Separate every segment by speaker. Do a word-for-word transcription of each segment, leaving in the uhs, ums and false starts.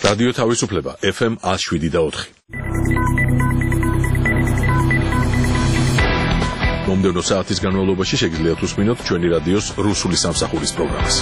Speaker 1: რადიო თავისუფლება ეფ ემ one oh seven და four. მომდევნო საათის განმავლობაში შეგიძლიათ უსმინოთ ჩვენი რადიოს რუსული სამსახურის პროგრამას.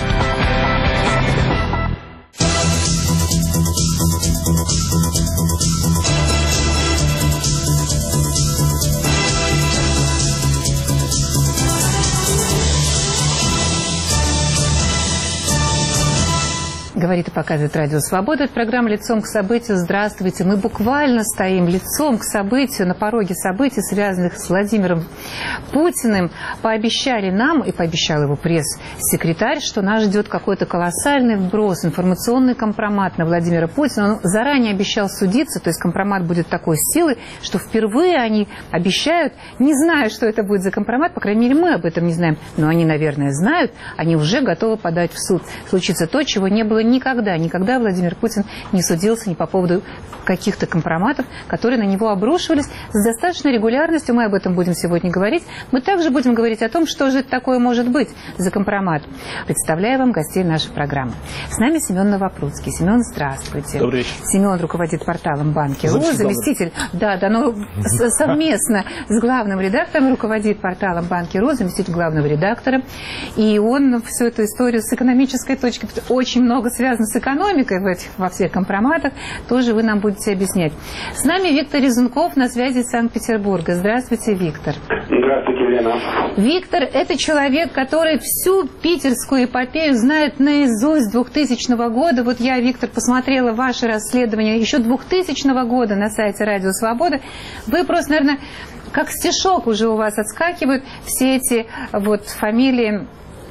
Speaker 2: Говорит и показывает Радио Свобода. Это программа «Лицом к событию». Здравствуйте. Мы буквально стоим лицом к событию, на пороге событий, связанных с Владимиром Путиным. Пообещали нам, и пообещал его пресс-секретарь, что нас ждет какой-то колоссальный вброс, информационный компромат на Владимира Путина. Он заранее обещал судиться, то есть компромат будет такой силы, что впервые они обещают, не зная, что это будет за компромат, по крайней мере, мы об этом не знаем, но они, наверное, знают, они уже готовы подать в суд. Случится то, чего не было никогда. Никогда Владимир Путин не судился ни по поводу каких-то компроматов, которые на него обрушивались с достаточной регулярностью. Мы об этом будем сегодня говорить. Мы также будем говорить о том, что же это такое может быть за компромат. Представляю вам гостей нашей программы. С нами Семен Новопрудский. Семен, здравствуйте.
Speaker 3: Добрый вечер.
Speaker 2: Семен руководит порталом Банки.ру, заместитель, да, да, но совместно с главным редактором руководит порталом Банки.ру, заместитель главного редактора. И он всю эту историю с экономической точки очень много связано с экономикой в этих, во всех компроматах, тоже вы нам будете объяснять. С нами Виктор Резунков на связи из Санкт-Петербурга. Здравствуйте, Виктор.
Speaker 4: Здравствуйте, Лена.
Speaker 2: Виктор – это человек, который всю питерскую эпопею знает наизусть двухтысячного года. Вот я, Виктор, посмотрела ваше расследование еще двухтысячного года на сайте Радио Свобода. Вы просто, наверное, как стишок уже у вас отскакивают все эти вот фамилии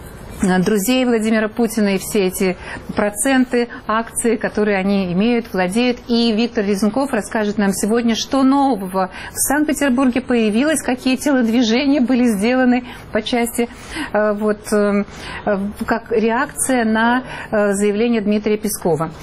Speaker 2: друзей Владимира Путина и все эти проценты, акции, которые они имеют, владеют. И Виктор Резунков расскажет нам сегодня, что нового в Санкт-Петербурге появилось, какие телодвижения были сделаны по части, вот, как реакция на заявление Дмитрия Пескова.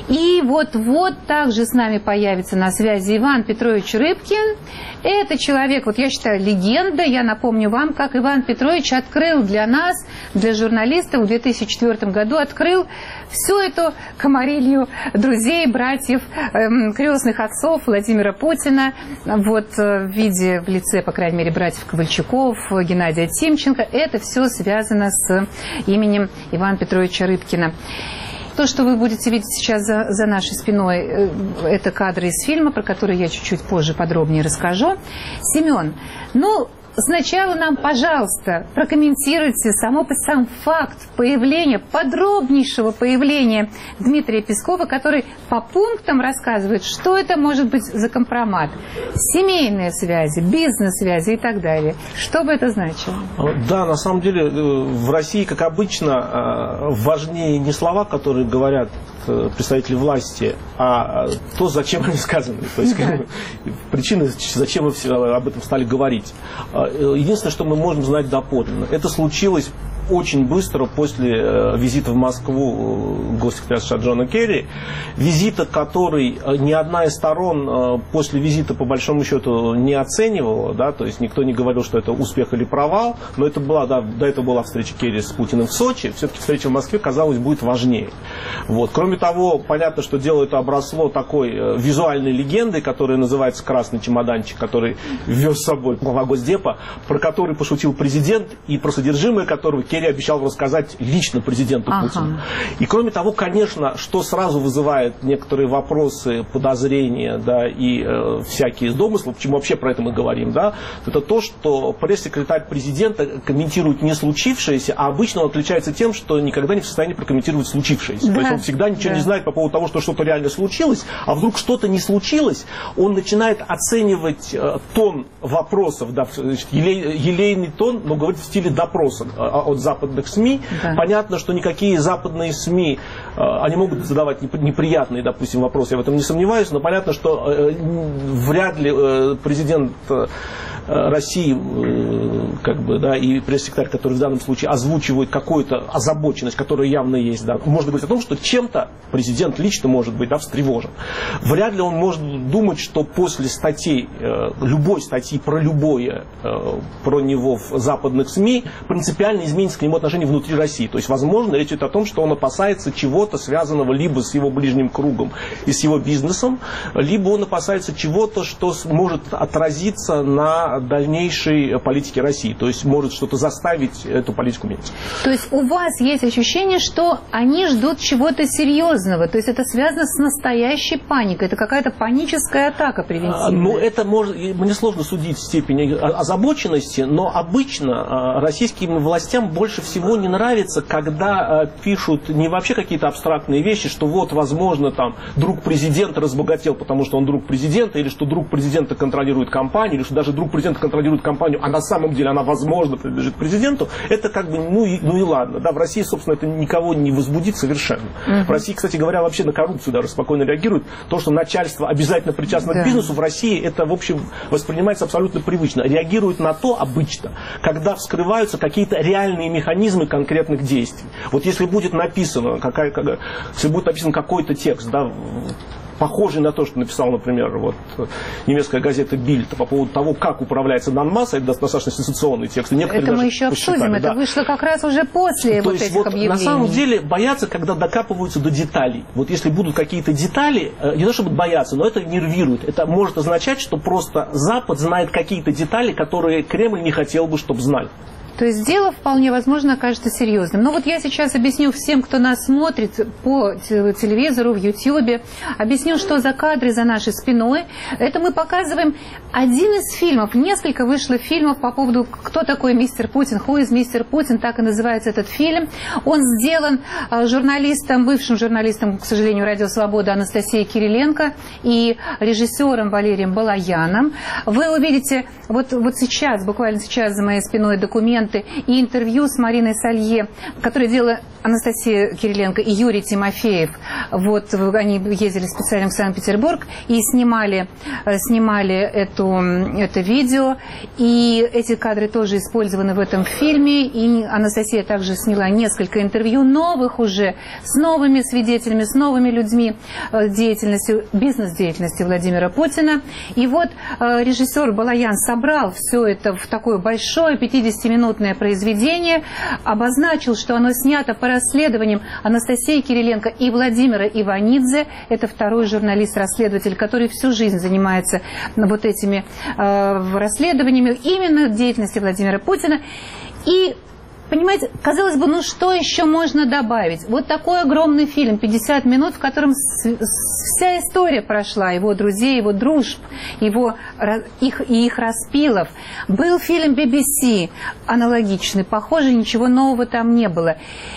Speaker 2: И вот-вот также с нами появится на связи Иван Петрович Рыбкин. Это человек, вот я считаю, легенда. Я напомню вам, как Иван Петрович открыл для нас, для журналистов в две тысячи четвёртом году, открыл всю эту комарилью друзей, братьев, эм, крестных отцов Владимира Путина, вот в виде, в лице, по крайней мере, братьев Ковальчуков, Геннадия Тимченко. Это все связано с именем Ивана Петровича Рыбкина. То, что вы будете видеть сейчас за, за нашей спиной, это кадры из фильма, про который я чуть-чуть позже подробнее расскажу. Семен, ну, сначала нам, пожалуйста, прокомментируйте само, сам факт появления, подробнейшего появления Дмитрия Пескова, который по пунктам рассказывает, что это может быть за компромат. Семейные связи, бизнес-связи и так далее. Что бы это значило?
Speaker 3: Да, на самом деле в России, как обычно, важнее не слова, которые говорят представители власти, а то, зачем они сказаны. То есть, да. Причины, зачем мы все об этом стали говорить. Единственное, что мы можем знать доподлинно, это случилось очень быстро после э, визита в Москву э, госсекретаря США Джона Керри, визита, который э, ни одна из сторон э, после визита по большому счету не оценивала, да, то есть никто не говорил, что это успех или провал, но это была, да, до этого была встреча Керри с Путиным в Сочи, все-таки встреча в Москве, казалось, будет важнее. Вот. Кроме того, понятно, что дело это обросло такой э, визуальной легендой, которая называется «Красный чемоданчик», который вез с собой глава Госдепа, про который пошутил президент и про содержимое которого Керри обещал рассказать лично президенту ага. Путину. И кроме того, конечно, что сразу вызывает некоторые вопросы, подозрения, да, и э, всякие домыслы, почему вообще про это мы говорим, да, это то, что пресс-секретарь президента комментирует не случившееся, а обычно он отличается тем, что никогда не в состоянии прокомментировать случившееся. Да. То есть он всегда ничего да. не знает по поводу того, что что-то реально случилось, а вдруг что-то не случилось, он начинает оценивать э, тон вопросов, да, елей, елейный тон, но говорит в стиле допроса э, от западных СМИ. Да. Понятно, что никакие западные СМИ, э, они могут задавать неприятные, допустим, вопросы, я в этом не сомневаюсь, но понятно, что э, вряд ли э, президент э, России, как бы, да, и пресс-секретарь, который в данном случае озвучивает какую-то озабоченность, которая явно есть, да, может быть о том, что чем-то президент лично может быть, да, встревожен. Вряд ли он может думать, что после статей, любой статьи про любое, про него в западных СМИ, принципиально изменится к нему отношение внутри России. То есть, возможно, речь идет о том, что он опасается чего-то, связанного либо с его ближним кругом и с его бизнесом, либо он опасается чего-то, что может отразиться на дальнейшей политике России. То есть, может что-то заставить эту политику менять.
Speaker 2: То есть, у вас есть ощущение, что они ждут чего-то серьезного? То есть, это связано с настоящей паникой? Это какая-то паническая атака превентивная?
Speaker 3: Ну, это может... Мне сложно судить степень озабоченности, но обычно российским властям больше всего не нравится, когда пишут не вообще какие-то абстрактные вещи, что вот, возможно, там, друг президента разбогател, потому что он друг президента, или что друг президента контролирует компанию, или что даже друг президента контролирует компанию, а на самом деле она, возможно, принадлежит президенту. Это как бы, ну и, ну и ладно. Да, в России, собственно, это никого не возбудит совершенно. Uh-huh. В России, кстати говоря, вообще на коррупцию даже спокойно реагирует. То, что начальство обязательно причастно да. к бизнесу, в России это, в общем, воспринимается абсолютно привычно. Реагирует на то обычно, когда вскрываются какие-то реальные механизмы конкретных действий. Вот если будет написано, какая, какая, если будет написан какой-то текст, да, похожий на то, что написал, например, вот, немецкая газета «Бильд» по поводу того, как управляется Донбасс, это достаточно сенсационный текст.
Speaker 2: Это мы еще обсудим, это да. вышло как раз уже после
Speaker 3: то
Speaker 2: вот
Speaker 3: есть
Speaker 2: этих
Speaker 3: вот
Speaker 2: объявлений.
Speaker 3: На самом деле боятся, когда докапываются до деталей. Вот если будут какие-то детали, не то чтобы бояться, но это нервирует. Это может означать, что просто Запад знает какие-то детали, которые Кремль не хотел бы, чтобы знали.
Speaker 2: То есть дело вполне возможно окажется серьезным. Но вот я сейчас объясню всем, кто нас смотрит по телевизору, в Ютьюбе, объясню, что за кадры за нашей спиной. Это мы показываем один из фильмов. Несколько вышло фильмов по поводу, кто такой мистер Путин, who is мистер Путин, так и называется этот фильм. Он сделан журналистом, бывшим журналистом, к сожалению, Радио Свобода Анастасией Кириленко и режиссером Валерием Балаяном. Вы увидите вот, вот сейчас, буквально сейчас за моей спиной документ и интервью с Мариной Салье, которое делала Анастасия Кириленко и Юрий Тимофеев. Вот они ездили специально в Санкт-Петербург и снимали, снимали эту, это видео. И эти кадры тоже использованы в этом фильме. И Анастасия также сняла несколько интервью новых уже, с новыми свидетелями, с новыми людьми деятельности, бизнес-деятельности Владимира Путина. И вот режиссер Балаян собрал все это в такое большое пятидесятиминутное произведение, обозначил, что оно снято по расследованиям Анастасии Кириленко и Владимира Иванидзе. Это второй журналист-расследователь, который всю жизнь занимается вот этими э, расследованиями именно деятельности Владимира Путина. И понимаете, казалось бы, ну что еще можно добавить? Вот такой огромный фильм, пятьдесят минут, в котором вся история прошла, его друзей, его дружб, его, их, и их распилов. Был фильм би би си аналогичный, похоже, ничего нового там не было.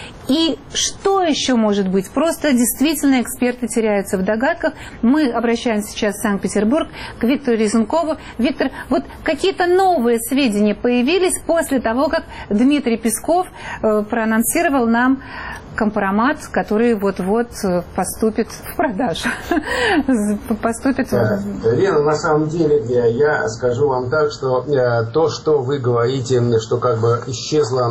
Speaker 2: И что еще может быть? Просто действительно эксперты теряются в догадках. Мы обращаемся сейчас в Санкт-Петербург к Виктору Резункову. Виктор, вот какие-то новые сведения появились после того, как Дмитрий Песков э, проанонсировал нам компромат, который вот-вот поступит в продажу. Поступит...
Speaker 4: Лена, на самом деле, я скажу вам так, что то, что вы говорите, что как бы исчезло...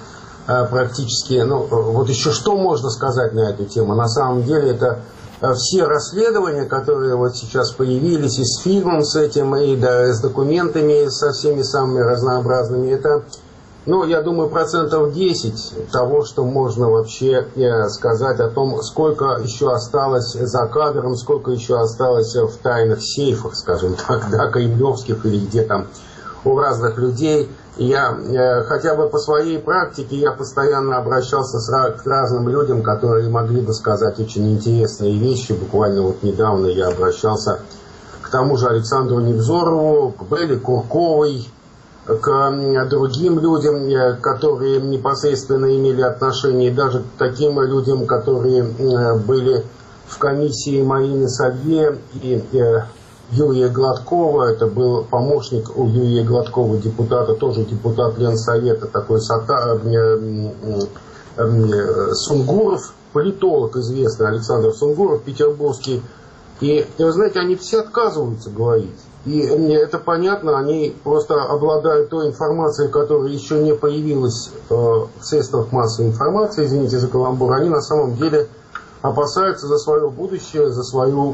Speaker 4: практически, ну, вот еще что можно сказать на эту тему? На самом деле это все расследования, которые вот сейчас появились и с фильмом с этим, и да, с документами, со всеми самыми разнообразными, это, ну, я думаю, процентов десять того, что можно вообще сказать о том, сколько еще осталось за кадром, сколько еще осталось в тайных сейфах, скажем так, да, кремлевских или где там у разных людей. Я э, хотя бы по своей практике я постоянно обращался с, к разным людям, которые могли бы сказать очень интересные вещи. Буквально вот недавно я обращался к тому же Александру Невзорову, к Белле Курковой, к э, другим людям, э, которые непосредственно имели отношение, и даже к таким людям, которые э, были в комиссии Марины Салье и э, Юрия Гладкова. Это был помощник у Юрия Гладкова, депутата, тоже депутат Ленсовета, такой Сата, э, э, э, Сунгуров, политолог известный, Александр Сунгуров, петербургский. И, вы знаете, они все отказываются говорить. И это понятно, они просто обладают той информацией, которая еще не появилась в средствах массовой информации, извините за каламбур, они на самом деле опасаются за свое будущее, за свою,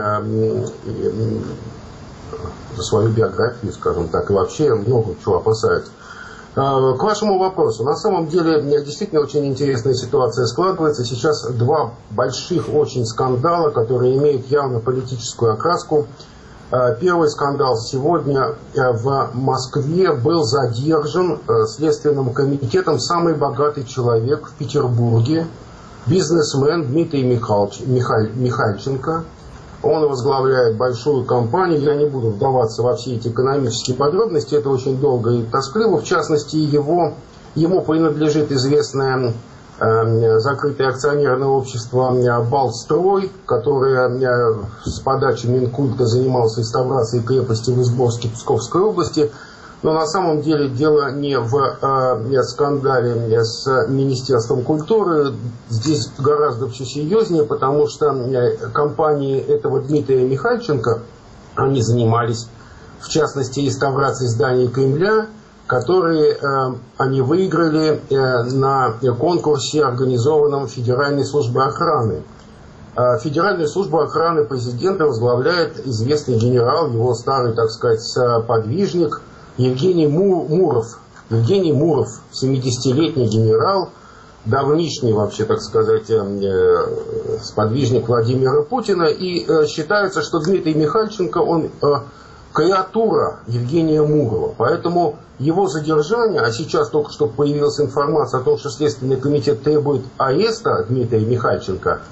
Speaker 4: за свою биографию, скажем так, и вообще много чего опасаются. К вашему вопросу. На самом деле действительно очень интересная ситуация складывается. Сейчас два больших очень скандала, которые имеют явно политическую окраску. Первый скандал сегодня в Москве был задержан Следственным комитетом самый богатый человек в Петербурге, бизнесмен Дмитрий Михайлович, Михаль, Михальченко. Он возглавляет большую компанию. Я не буду вдаваться во все эти экономические подробности, это очень долго и тоскливо. В частности, его, ему принадлежит известное закрытое акционерное общество «Балтстрой», которое с подачи Минкульта занималось реставрацией крепости в Изборске Псковской области. Но на самом деле дело не в скандале с Министерством культуры. Здесь гораздо все серьезнее, потому что компании этого Дмитрия Михальченко, они занимались в частности реставрацией зданий Кремля, которые э, они выиграли э, на конкурсе, организованном Федеральной службой охраны. Э, Федеральную службу охраны президента возглавляет известный генерал, его старый, так сказать, подвижник Евгений Му, Муров. Евгений Муров, семидесятилетний генерал, давнишний, вообще, так сказать, э, сподвижник Владимира Путина. И э, считается, что Дмитрий Михальченко, он э, креатура Евгения Мурова. Поэтому его задержание, а сейчас только что появилась информация о том, что Следственный комитет требует ареста Дмитрия Михальченко,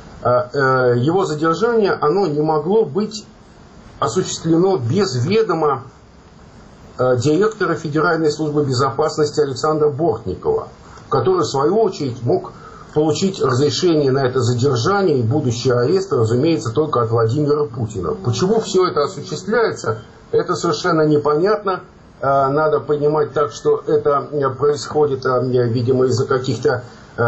Speaker 4: его задержание, оно не могло быть осуществлено без ведома директора Федеральной службы безопасности Александра Бортникова, который, в свою очередь, мог получить разрешение на это задержание и будущий арест, разумеется, только от Владимира Путина. Почему все это осуществляется, это совершенно непонятно. Надо понимать так, что это происходит, видимо, из-за каких-то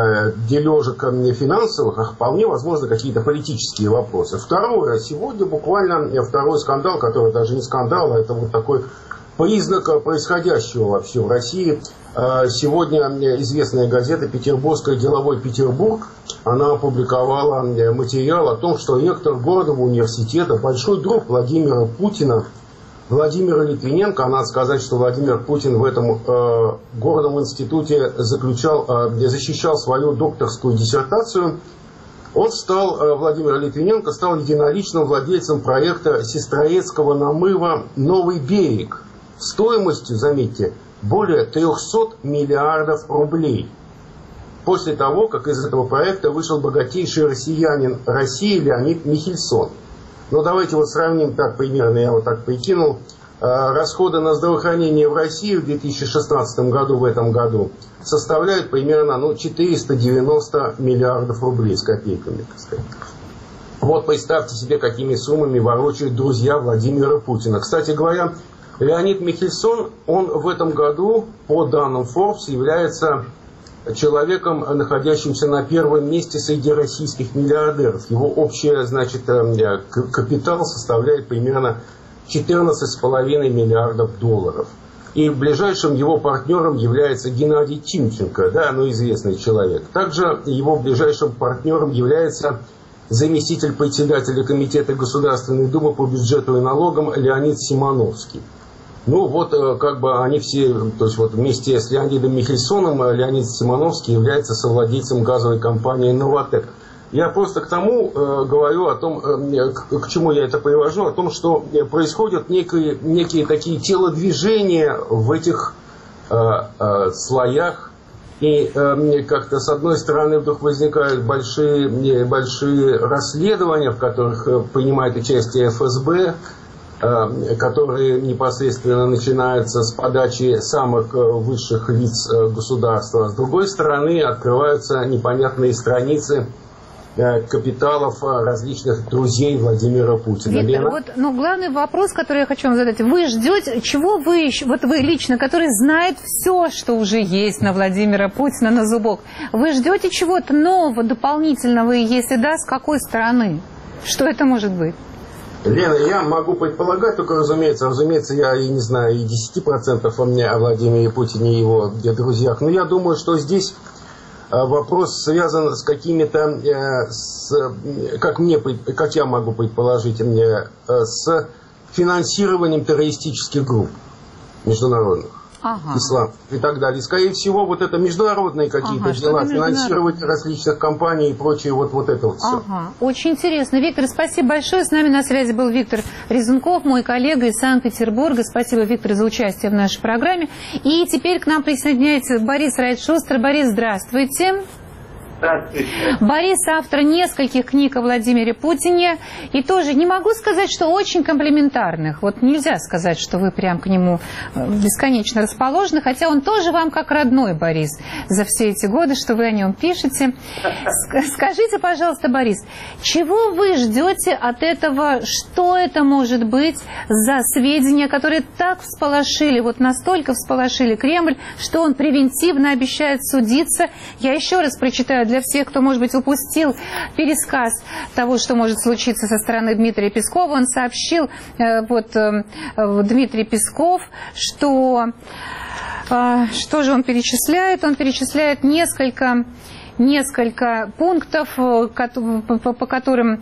Speaker 4: дележек финансовых, а вполне возможно какие-то политические вопросы. Второе, сегодня буквально второй скандал, который даже не скандал, а это вот такой признак происходящего вообще в России. Сегодня известная газета «Петербургская деловой Петербург», она опубликовала материал о том, что ректор Горного университета, большой друг Владимира Путина, Владимир Литвиненко, а надо сказать, что Владимир Путин в этом э, горном институте заключал, э, защищал свою докторскую диссертацию. Он стал, э, Владимир Литвиненко стал единоличным владельцем проекта Сестрорецкого намыва «Новый берег» стоимостью, заметьте, более трехсот миллиардов рублей. После того, как из этого проекта вышел богатейший россиянин России Леонид Михельсон. Но давайте вот сравним так примерно, я вот так прикинул. Расходы на здравоохранение в России в две тысячи шестнадцатом году, в этом году, составляют примерно ну, четыреста девяносто миллиардов рублей с копейками, так сказать. Вот представьте себе, какими суммами ворочают друзья Владимира Путина. Кстати говоря, Леонид Михельсон, он в этом году, по данным Forbes, является человеком, находящимся на первом месте среди российских миллиардеров. Его общий, значит, капитал составляет примерно четырнадцать с половиной миллиардов долларов. И ближайшим его партнером является Геннадий Тимченко, да, ну известный человек. Также его ближайшим партнером является заместитель председателя Комитета Государственной Думы по бюджету и налогам Леонид Симоновский. Ну вот, как бы они все, то есть вот вместе с Леонидом Михельсоном Леонид Симоновский является совладельцем газовой компании «Новотек». Я просто к тому э, говорю о том, э, к, к чему я это привожу, о том, что происходят некие, некие такие телодвижения в этих э, э, слоях. И э, как-то с одной стороны вдруг возникают большие, большие расследования, в которых принимает участие эф эс бэ, которые непосредственно начинаются с подачи самых высших лиц государства. С другой стороны, открываются непонятные страницы капиталов различных друзей Владимира Путина.
Speaker 2: Виктор,
Speaker 4: Лена?
Speaker 2: вот, ну, главный вопрос, который я хочу вам задать. Вы ждете, чего вы, вот вы лично, который знает все, что уже есть на Владимира Путина, на зубок, вы ждете чего-то нового, дополнительного, и если да, с какой стороны? Что это может быть?
Speaker 4: Лена, я могу предполагать, только, разумеется, разумеется, я и не знаю и десяти процентов о мне, о Владимире Путине и его друзьях, но я думаю, что здесь вопрос связан с какими-то, с, как, мне, как я могу предположить, с финансированием террористических групп международных. Ага. Ислам и так далее. Скорее всего, вот это международные какие-то ага, дела, финансирование различных компаний и прочее, вот, вот это вот все.
Speaker 2: Ага. Очень интересно. Виктор, спасибо большое. С нами на связи был Виктор Резунков, мой коллега из Санкт-Петербурга. Спасибо, Виктор, за участие в нашей программе. И теперь к нам присоединяется Борис Райт-Шустер. Борис, здравствуйте.
Speaker 5: Здравствуйте.
Speaker 2: Борис автор нескольких книг о Владимире Путине. И тоже не могу сказать, что очень комплиментарных. Вот нельзя сказать, что вы прям к нему бесконечно расположены. Хотя он тоже вам как родной, Борис, за все эти годы, что вы о нем пишете. Скажите, пожалуйста, Борис, чего вы ждете от этого? Что это может быть за сведения, которые так всполошили, вот настолько всполошили Кремль, что он превентивно обещает судиться? Я еще раз прочитаю для всех, кто, может быть, упустил пересказ того, что может случиться со стороны Дмитрия Пескова. Он сообщил, вот, Дмитрий Песков, что, что же он перечисляет? Он перечисляет несколько... несколько пунктов, по которым,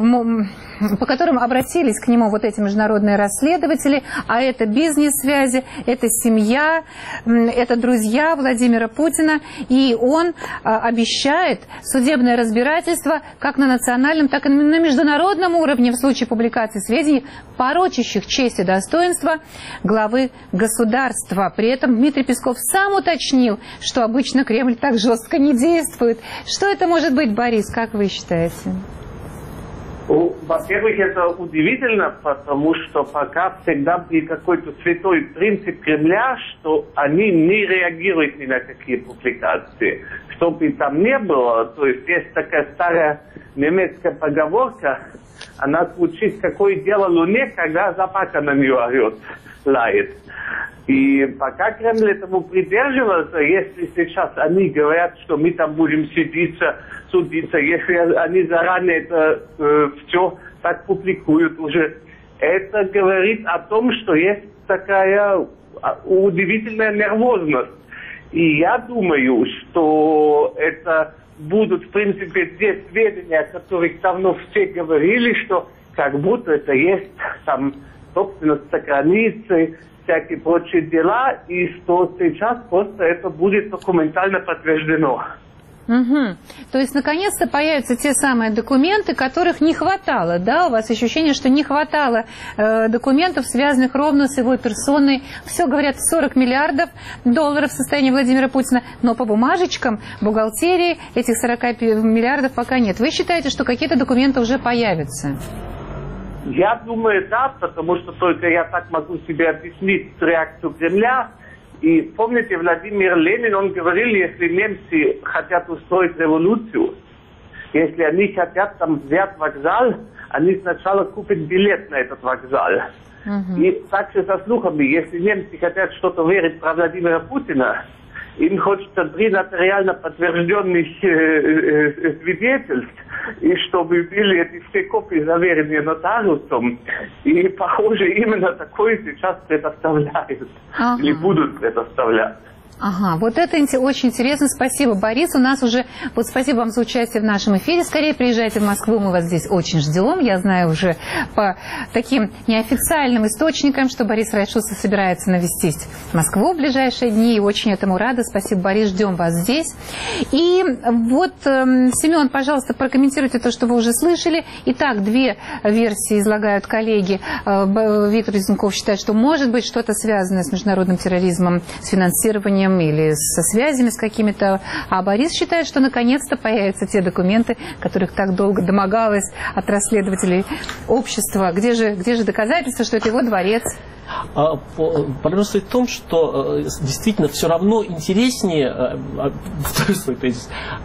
Speaker 2: по которым обратились к нему вот эти международные расследователи, а это бизнес-связи, это семья, это друзья Владимира Путина, и он обещает судебное разбирательство как на национальном, так и на международном уровне в случае публикации сведений, порочащих честь и достоинство главы государства. При этом Дмитрий Песков сам уточнил, что обычно Кремль так жестко не действует. Что это может быть, Борис, как вы считаете?
Speaker 5: Во-первых, это удивительно, потому что пока всегда был какой-то святой принцип Кремля, что они не реагируют ни на какие публикации. Что бы там ни было, то есть есть такая старая немецкая поговорка, она звучит: какое дело Луне, когда собака на нее орет, лает. И пока Кремль этому придерживается, если сейчас они говорят, что мы там будем судиться, судиться, если они заранее это э, все так публикуют уже, это говорит о том, что есть такая удивительная нервозность. И я думаю, что это будут, в принципе, те сведения, о которых давно все говорили, что как будто это есть там собственность за границей, всякие прочие дела, и что сейчас просто это будет документально подтверждено.
Speaker 2: Угу. То есть, наконец-то появятся те самые документы, которых не хватало, да? У вас ощущение, что не хватало э, документов, связанных ровно с его персоной. Все говорят, сорок миллиардов долларов в состоянии Владимира Путина, но по бумажечкам, бухгалтерии этих сорока миллиардов пока нет. Вы считаете, что какие-то документы уже появятся?
Speaker 5: Я думаю, да, потому что только я так могу себе объяснить реакцию Кремля. И помните, Владимир Ленин, он говорил, если немцы хотят устроить революцию, если они хотят там взять вокзал, они сначала купят билет на этот вокзал. Uh-huh. И также со слухами, если немцы хотят что-то верить про Владимира Путина, им хочется три нотариально подтвержденных э, э, свидетельств, и чтобы были эти все копии заверенные нотариусом. И, похоже, именно такое сейчас предоставляют. Ага. Или будут предоставлять.
Speaker 2: Ага, вот это очень интересно. Спасибо, Борис. У нас уже... Вот спасибо вам за участие в нашем эфире. Скорее приезжайте в Москву, мы вас здесь очень ждем. Я знаю уже по таким неофициальным источникам, что Борис Райт-Шустер собирается навестить Москву в ближайшие дни. И очень этому рада. Спасибо, Борис. Ждем вас здесь. И вот, э, Семен, пожалуйста, прокомментируйте то, что вы уже слышали. Итак, две версии излагают коллеги. Э, Виктор Резунков считает, что может быть что-то связанное с международным терроризмом, с финансированием или со связями с какими-то. А Борис считает, что наконец-то появятся те документы, которых так долго домогалось от расследователей общества. Где же, где же доказательства, что это его дворец
Speaker 3: Проблема стоит в том, что действительно все равно интереснее, второй свой тезис,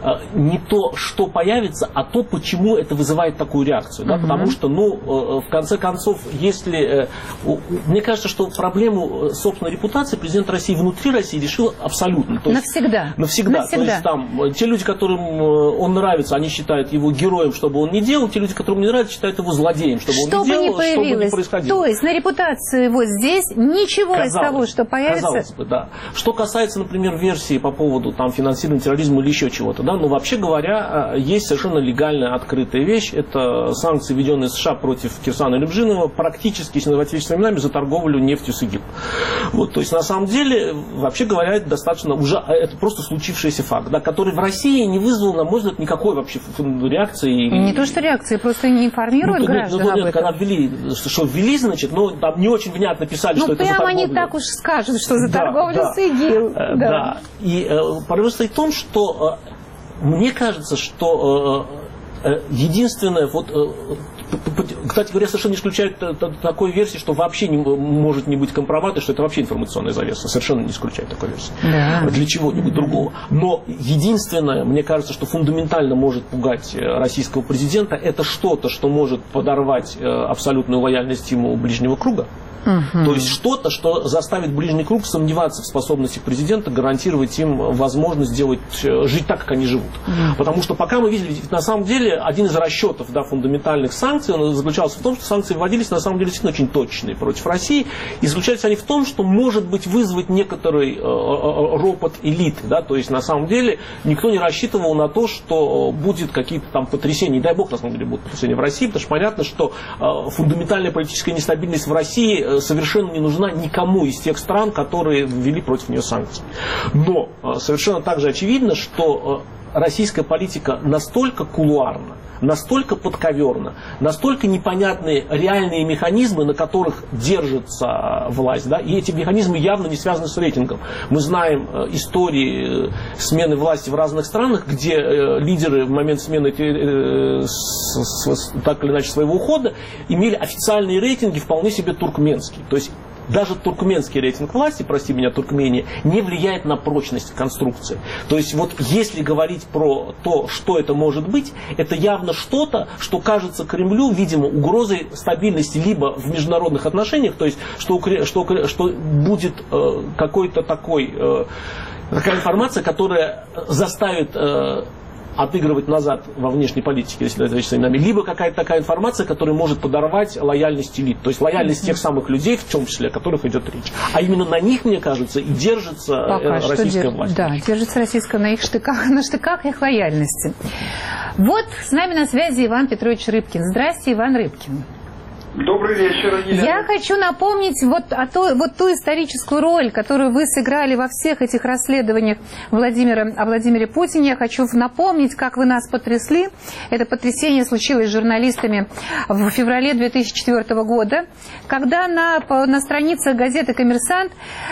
Speaker 3: не то, что появится, а то, почему это вызывает такую реакцию. Да? Угу. Потому что, ну, в конце концов, если... Мне кажется, что проблему собственной репутации президент России внутри России решил абсолютно. То есть, навсегда. Навсегда. Навсегда. То есть там те люди, которым он нравится, они считают его героем, что бы он ни делал, те люди, которым не нравится, считают его злодеем, что бы он ни делал, что бы ни происходило.
Speaker 2: То есть на репутацию вот здесь ничего казалось, из того, что появится...
Speaker 3: Казалось бы, да. Что касается, например, версии по поводу там, финансирования терроризма или еще чего-то, да, но вообще говоря, есть совершенно легальная открытая вещь. Это санкции, введенные США против Кирсана Илюмжинова, практически, если называть вещи временами, за торговлю нефтью с Египтом. Вот, то есть, на самом деле, вообще говоря, это достаточно уже, это просто случившийся факт, да, который в России не вызвал, на мой взгляд, никакой вообще реакции.
Speaker 2: Не то, что реакции, просто не информируют ну, граждан
Speaker 3: ну,
Speaker 2: об
Speaker 3: нет,
Speaker 2: этом.
Speaker 3: Когда ввели, что ввели, значит, ну, там не очень внятно писали,
Speaker 2: ну,
Speaker 3: что это за торговлю.
Speaker 2: Ну, прямо они так уж скажут, что за
Speaker 3: да,
Speaker 2: торговлю
Speaker 3: да,
Speaker 2: с ИГИЛ.
Speaker 3: Да.
Speaker 2: Да.
Speaker 3: да. И э, проблема стоит в том, что э, мне кажется, что э, э, единственное, вот, э, кстати говоря, совершенно не исключает такой версии, что вообще не может не быть компромата, что это вообще информационная завеса. Совершенно не исключает такой версии. Да. Для чего-нибудь другого. Но единственное, мне кажется, что фундаментально может пугать российского президента, это что-то, что может подорвать абсолютную лояльность ему ближнего круга. Угу. То есть что-то, что заставит ближний круг сомневаться в способности президента гарантировать им возможность сделать, жить так, как они живут. Угу. Потому что пока мы видели, на самом деле, один из расчетов, да, фундаментальных санкций, он заключался в том, что санкции вводились на самом деле действительно очень точные против России. И заключались они в том, что может быть вызвать некоторый э, ропот элиты. Да? То есть на самом деле никто не рассчитывал на то, что будет какие-то там потрясения. Не дай бог, на самом деле, будут потрясения в России, потому что понятно, что э, фундаментальная политическая нестабильность в России совершенно не нужна никому из тех стран, которые ввели против нее санкции. Но совершенно также очевидно, что российская политика настолько кулуарна, настолько подковерна, настолько непонятны реальные механизмы, на которых держится власть, да, и эти механизмы явно не связаны с рейтингом. Мы знаем э, истории смены власти в разных странах, где э, лидеры в момент смены э, с, с, так или иначе своего ухода имели официальные рейтинги вполне себе туркменские. То есть даже туркменский рейтинг власти, прости меня, Туркмения, не влияет на прочность конструкции. То есть вот если говорить про то, что это может быть, это явно что-то, что кажется Кремлю, видимо, угрозой стабильности либо в международных отношениях, то есть что, что, что будет э, какой-то такой, э, такая информация, которая заставит... Э, отыгрывать назад во внешней политике, если это своими нами, либо какая-то такая информация, которая может подорвать лояльность элит, то есть лояльность mm-hmm. тех самых людей, в том числе, о которых идет речь. А именно на них, мне кажется, и держится Пока российская
Speaker 2: дер...
Speaker 3: власть.
Speaker 2: Да, держится российская на их штыках, на штыках их лояльности. Вот с нами на связи Иван Петрович Рыбкин. Здрасте, Иван Рыбкин.
Speaker 6: Добрый вечер, Елена.
Speaker 2: Я хочу напомнить вот, о той, вот ту историческую роль, которую вы сыграли во всех этих расследованиях Владимира, о Владимире Путине. Я хочу напомнить, как вы нас потрясли. Это потрясение случилось с журналистами в феврале две тысячи четвёртого года, когда на, на странице газеты «Коммерсант»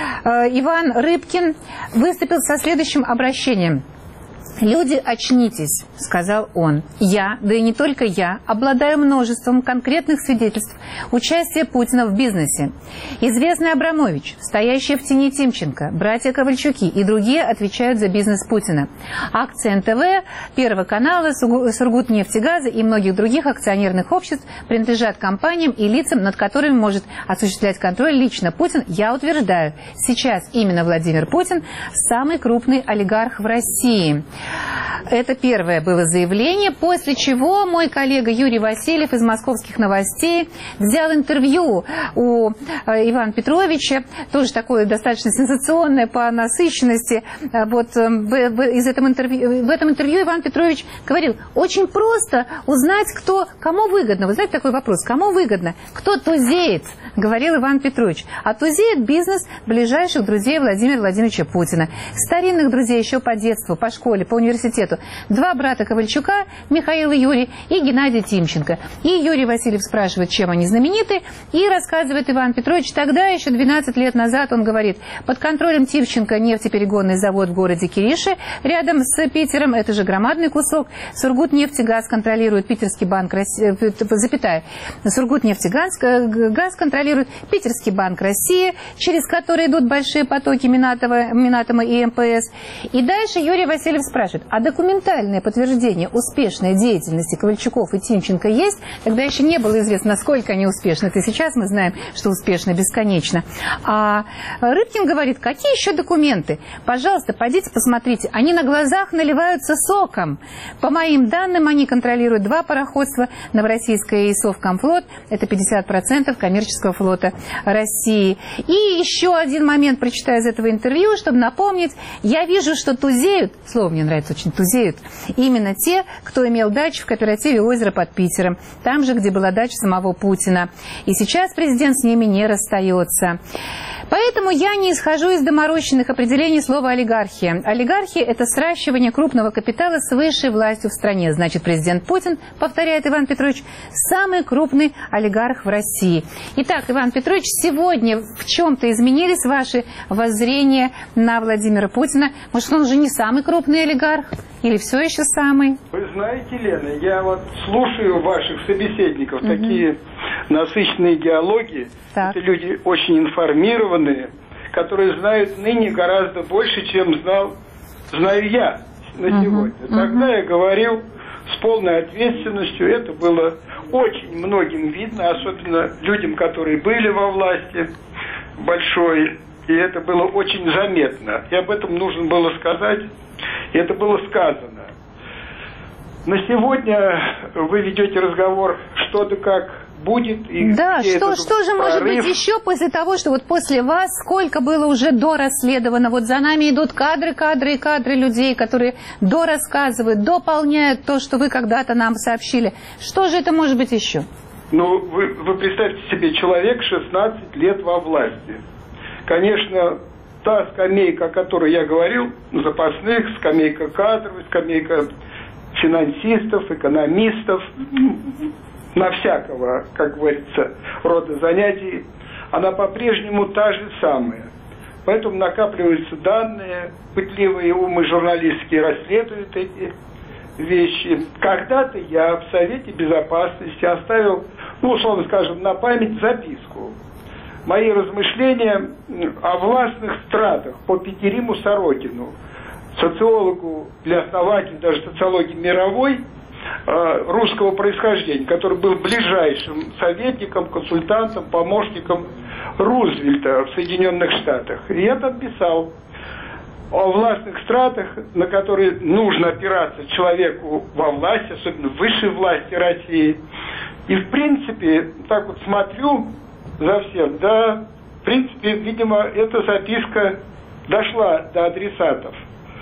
Speaker 2: Иван Рыбкин выступил со следующим обращением. «Люди, очнитесь», — сказал он. «Я, да и не только я, обладаю множеством конкретных свидетельств участия Путина в бизнесе. Известный Абрамович, стоящий в тени Тимченко, братья Ковальчуки и другие отвечают за бизнес Путина. Акции эн тэ вэ, Первого канала, Сургутнефтегаза и многих других акционерных обществ принадлежат компаниям и лицам, над которыми может осуществлять контроль лично Путин. Я утверждаю, сейчас именно Владимир Путин самый крупный олигарх в России». Это первое было заявление, после чего мой коллега Юрий Васильев из «Московских новостей» взял интервью у Ивана Петровича, тоже такое достаточно сенсационное по насыщенности. Вот в, из этом интервью, в этом интервью Иван Петрович говорил, очень просто узнать, кто, кому выгодно. Вы знаете такой вопрос, кому выгодно? Кто тузеет, говорил Иван Петрович. А тузеет бизнес ближайших друзей Владимира Владимировича Путина. Старинных друзей еще по детству, по школе, по университету. нету. Два брата Ковальчука, Михаил и Юрий, и Геннадий Тимченко. И Юрий Васильев спрашивает, чем они знамениты, и рассказывает Иван Петрович, тогда еще двенадцать лет назад он говорит, под контролем Тимченко нефтеперегонный завод в городе Кириши, рядом с Питером, это же громадный кусок, Сургутнефтегаз контролирует Питерский банк России, запятая, Сургутнефтегаз газ контролирует Питерский банк России, через который идут большие потоки Минатова, Минатома и МПС. И дальше Юрий Васильев спрашивает, а документальное подтверждение успешной деятельности Ковальчуков и Тимченко есть? Тогда еще не было известно, насколько они успешны. Это сейчас мы знаем, что успешно бесконечно. А Рыбкин говорит, какие еще документы? Пожалуйста, пойдите посмотрите. Они на глазах наливаются соком. По моим данным, они контролируют два пароходства, Новороссийское и Совкомфлот. Это пятьдесят процентов коммерческого флота России. И еще один момент прочитаю из этого интервью, чтобы напомнить. Я вижу, что тузеют, слово мне нравится очень, тузеют, именно те, кто имел дачу в кооперативе «Озеро» под Питером. Там же, где была дача самого Путина. И сейчас президент с ними не расстается. Поэтому я не исхожу из доморощенных определений слова «олигархия». Олигархия – это сращивание крупного капитала с высшей властью в стране. Значит, президент Путин, повторяет Иван Петрович, самый крупный олигарх в России. Итак, Иван Петрович, сегодня в чем-то изменились ваши воззрения на Владимира Путина? Может, он уже не самый крупный олигарх? Или все еще самый?
Speaker 6: Вы знаете, Лена, я вот слушаю ваших собеседников, угу. Такие насыщенные диалоги. Так. Это люди очень информированные, которые знают ныне гораздо больше, чем знал, знаю я на угу. сегодня. Тогда угу. я говорил с полной ответственностью, это было очень многим видно, особенно людям, которые были во власти большой, и это было очень заметно. И об этом нужно было сказать, и это было сказано. На сегодня вы ведете разговор, что да как будет. И
Speaker 2: да, что, что же может быть еще после того, что вот после вас сколько было уже дорасследовано? Вот за нами идут кадры, кадры и кадры людей, которые дорассказывают, дополняют то, что вы когда-то нам сообщили. Что же это может быть еще?
Speaker 6: Ну, вы, вы представьте себе, человек шестнадцать лет во власти. Конечно, та скамейка, о которой я говорил, запасных, скамейка кадров, скамейка финансистов, экономистов, на всякого, как говорится, рода занятий, она по-прежнему та же самая. Поэтому накапливаются данные, пытливые умы журналистские расследуют эти вещи. Когда-то я в Совете Безопасности оставил, ну, условно скажем, на память записку. Мои размышления о властных стратах по Петериму Сорокину, социологу для основателя даже социологии мировой, русского происхождения, который был ближайшим советником, консультантом, помощником Рузвельта в Соединенных Штатах. И я там писал о властных стратах, на которые нужно опираться человеку во власти, особенно в высшей власти России. И, в принципе, так вот смотрю за всем, да, в принципе, видимо, эта записка дошла до адресатов.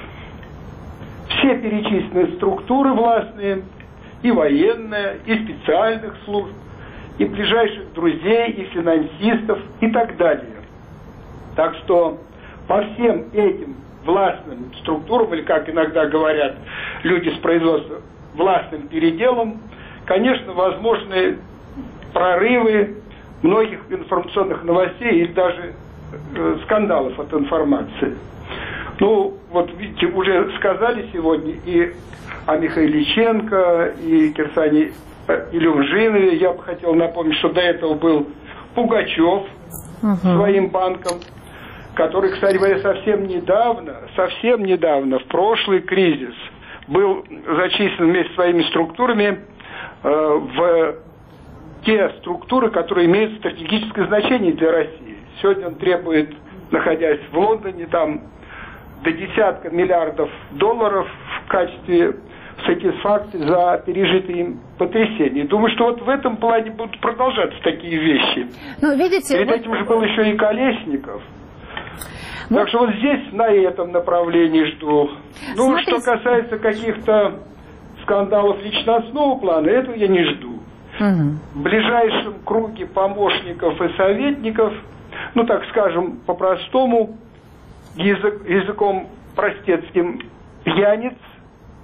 Speaker 6: Все перечисленные структуры властные, и военные, и специальных служб, и ближайших друзей, и финансистов, и так далее. Так что по всем этим властным структурам, или как иногда говорят люди с производства, властным переделом, конечно, возможны прорывы многих информационных новостей или даже э, скандалов от информации. Ну, вот видите, уже сказали сегодня и о Михайличенко, и Кирсане Илюмжинове. Я бы хотел напомнить, что до этого был Пугачев uh-huh. своим банком, который, кстати говоря, совсем недавно, совсем недавно, в прошлый кризис, был зачислен вместе с своими структурами э, в те структуры, которые имеют стратегическое значение для России. Сегодня он требует, находясь в Лондоне, там до десятка миллиардов долларов в качестве сатисфакции за пережитые им потрясения. Думаю, что вот в этом плане будут продолжаться такие вещи.
Speaker 2: Ну, видите,
Speaker 6: перед
Speaker 2: вот...
Speaker 6: этим же был еще и Колесников.
Speaker 2: Вот.
Speaker 6: Так что вот здесь на этом направлении жду. Ну,
Speaker 2: Смотрите.
Speaker 6: Что касается каких-то скандалов личностного плана, этого я не жду.
Speaker 2: Угу.
Speaker 6: В ближайшем круге помощников и советников, ну, так скажем, по-простому, язык, языком простецким, пьяниц,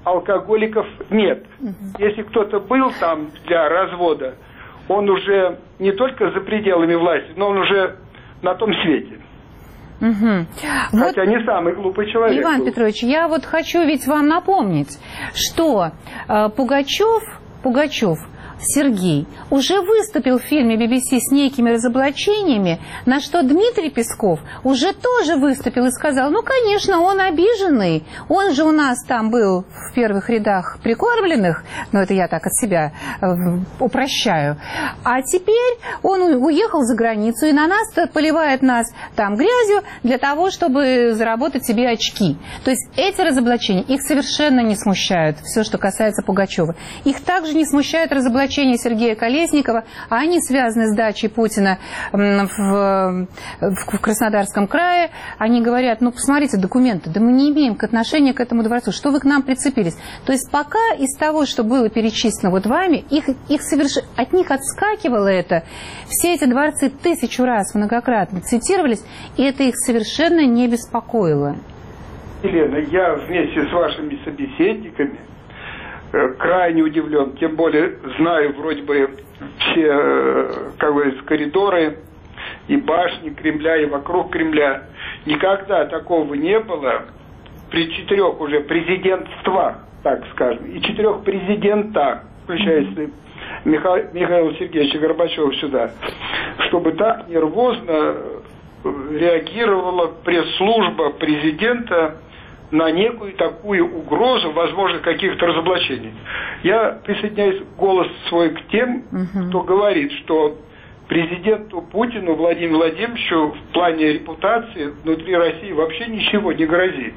Speaker 6: алкоголиков нет. Если кто-то был там для развода, он уже не только за пределами власти, но он уже на том свете.
Speaker 2: Угу.
Speaker 6: Хотя
Speaker 2: вот,
Speaker 6: не самый глупый человек.
Speaker 2: Иван
Speaker 6: был.
Speaker 2: Петрович, я вот хочу ведь вам напомнить, что э, Пугачев, Пугачев Сергей уже выступил в фильме би би си с некими разоблачениями, на что Дмитрий Песков уже тоже выступил и сказал, ну, конечно, он обиженный, он же у нас там был в первых рядах прикормленных, но это я так от себя э, упрощаю, а теперь он уехал за границу и на нас поливает нас там грязью для того, чтобы заработать себе очки. То есть эти разоблачения, их совершенно не смущают, все, что касается Пугачева. Их также не смущает разоблачение Сергея Колесникова, а они связаны с дачей Путина в, в Краснодарском крае. Они говорят, ну, посмотрите документы, да мы не имеем к отношения к этому дворцу, что вы к нам прицепились. То есть пока из того, что было перечислено вот вами, их, их соверш... от них отскакивало это. Все эти дворцы тысячу раз многократно цитировались, и это их совершенно не беспокоило.
Speaker 6: Елена, я вместе с вашими собеседниками крайне удивлен, тем более знаю вроде бы все, как говорится, коридоры и башни Кремля, и вокруг Кремля. Никогда такого не было при четырех уже президентствах, так скажем, и четырех президентах, включая Миха... Михаила Сергеевича Горбачева сюда, чтобы так нервозно реагировала пресс-служба президента на некую такую угрозу, возможно, каких-то разоблачений. Я присоединяюсь голос свой к тем, угу. кто говорит, что президенту Путину Владимиру Владимировичу в плане репутации внутри России вообще ничего не грозит.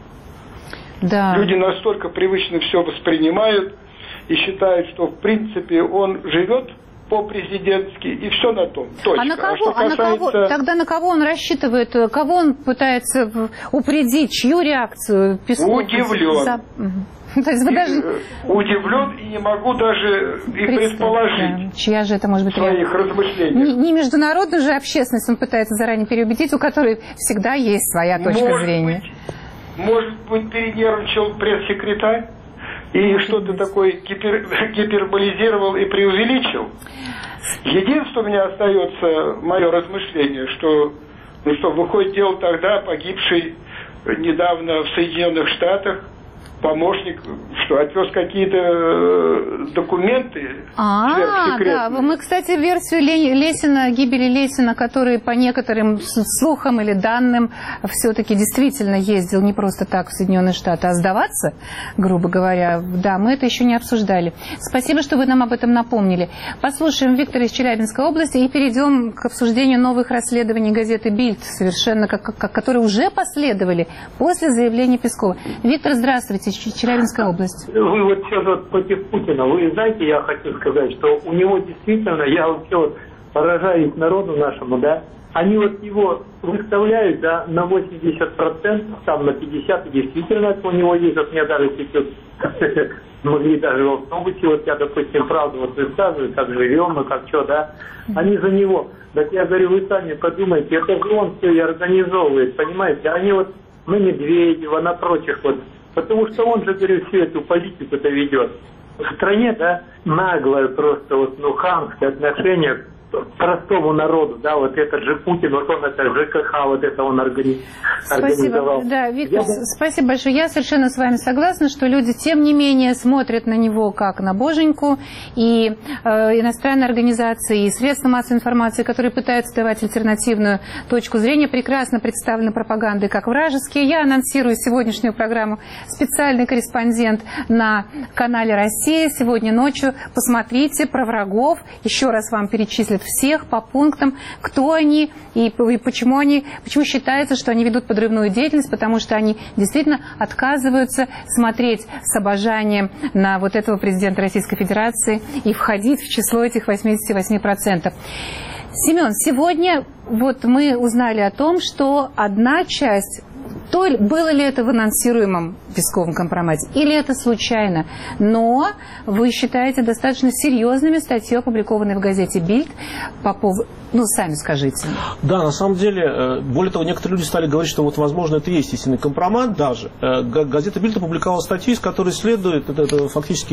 Speaker 2: Да.
Speaker 6: Люди настолько привычно все воспринимают и считают, что в принципе он живет по-президентски, и все на том. Точка.
Speaker 2: А на кого,
Speaker 6: а
Speaker 2: а
Speaker 6: касается...
Speaker 2: на кого, тогда на кого он рассчитывает, кого он пытается упредить, чью реакцию? Песков?
Speaker 6: Удивлен.
Speaker 2: За... Угу. То есть вы
Speaker 6: и,
Speaker 2: даже...
Speaker 6: Удивлен и не могу даже и предположить,
Speaker 2: да. Чья же это может быть
Speaker 6: своих размышлений.
Speaker 2: Не, не международную же общественность он пытается заранее переубедить, у которой всегда есть своя точка
Speaker 6: может
Speaker 2: зрения.
Speaker 6: Быть, может быть, перенервничал пресс-секретарь? И что-то такое гипер, гиперболизировал и преувеличил. Единственное, у меня остается мое размышление, что, ну что, выходит дело тогда погибший недавно в Соединенных Штатах помощник, что отвез какие-то документы.
Speaker 2: А, да. Мы, кстати, версию Лесина, гибели Лесина, который по некоторым слухам или данным все-таки действительно ездил не просто так в Соединенные Штаты, а сдаваться, грубо говоря, да, мы это еще не обсуждали. Спасибо, что вы нам об этом напомнили. Послушаем Виктора из Челябинской области и перейдем к обсуждению новых расследований газеты «Бильд», совершенно как, как, которые уже последовали после заявления Пескова. Виктор, здравствуйте. Челябинская область.
Speaker 7: Вы вот сейчас вот против Путина. Вы знаете, я хочу сказать, что у него действительно, я вообще вот поражаюсь народу нашему, да, они вот его выставляют, да, на восемьдесят процентов, там на пятьдесят процентов, действительно у него есть, вот мне даже сейчас могли даже в автобусе, вот я, допустим, правду вот высказываю, как живем, и как что, да, они за него. Так я говорю, вы сами подумайте, это же он все и организовывает, понимаете, они вот на Медведева, на прочих вот. Потому что он же, говорю, всю эту политику-то ведет. В стране, да, наглое просто, вот, ну, хамское отношение к простому народу, да, вот этот же Путин, вот он это ЖКХ, вот это он органи... организовал.
Speaker 2: Спасибо, да, Виктор,
Speaker 7: Я...
Speaker 2: спасибо большое. Я совершенно с вами согласна, что люди, тем не менее, смотрят на него как на боженьку, и э, иностранные организации, и средства массовой информации, которые пытаются давать альтернативную точку зрения, прекрасно представлены пропагандой как вражеские. Я анонсирую сегодняшнюю программу «Специальный корреспондент» на канале «Россия». Сегодня ночью посмотрите про врагов, еще раз вам перечислят всех по пунктам, кто они и, и почему они, почему считается, что они ведут подрывную деятельность, потому что они действительно отказываются смотреть с обожанием на вот этого президента Российской Федерации и входить в число этих восьмидесяти восьми процентов. Семен, сегодня вот мы узнали о том, что одна часть то ли, было ли это в анонсируемом Песковом компромате, или это случайно. Но вы считаете достаточно серьезными статьи, опубликованные в газете «Бильд», по поводу... Ну, сами скажите.
Speaker 3: Да, на самом деле, более того, некоторые люди стали говорить, что вот, возможно, это и есть истинный компромат даже. Газета «Бильд» опубликовала статью, из которой следует, это, это фактически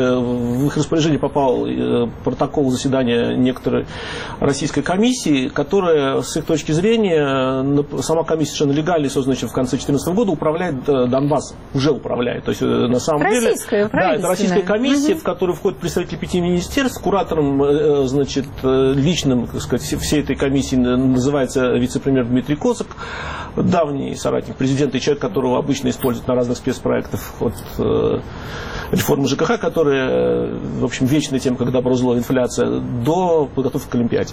Speaker 3: в их распоряжение попал протокол заседания некоторой российской комиссии, которая, с их точки зрения, сама комиссия совершенно легально создана еще в конце две тысячи четырнадцатого года, управляет Донбассом, уже управляет. То есть, на самом
Speaker 2: российская,
Speaker 3: деле, да, это российская комиссия,
Speaker 2: угу.
Speaker 3: в которую входят представители пяти министерств, куратором, значит, личным, так сказать, всей этой комиссии называется вице-премьер Дмитрий Косак, давний соратник президента и человек, которого обычно используют на разных спецпроектах от э, реформы ЖКХ, которая, в общем, вечная тема, как добро, зло, инфляция, до подготовки к Олимпиаде.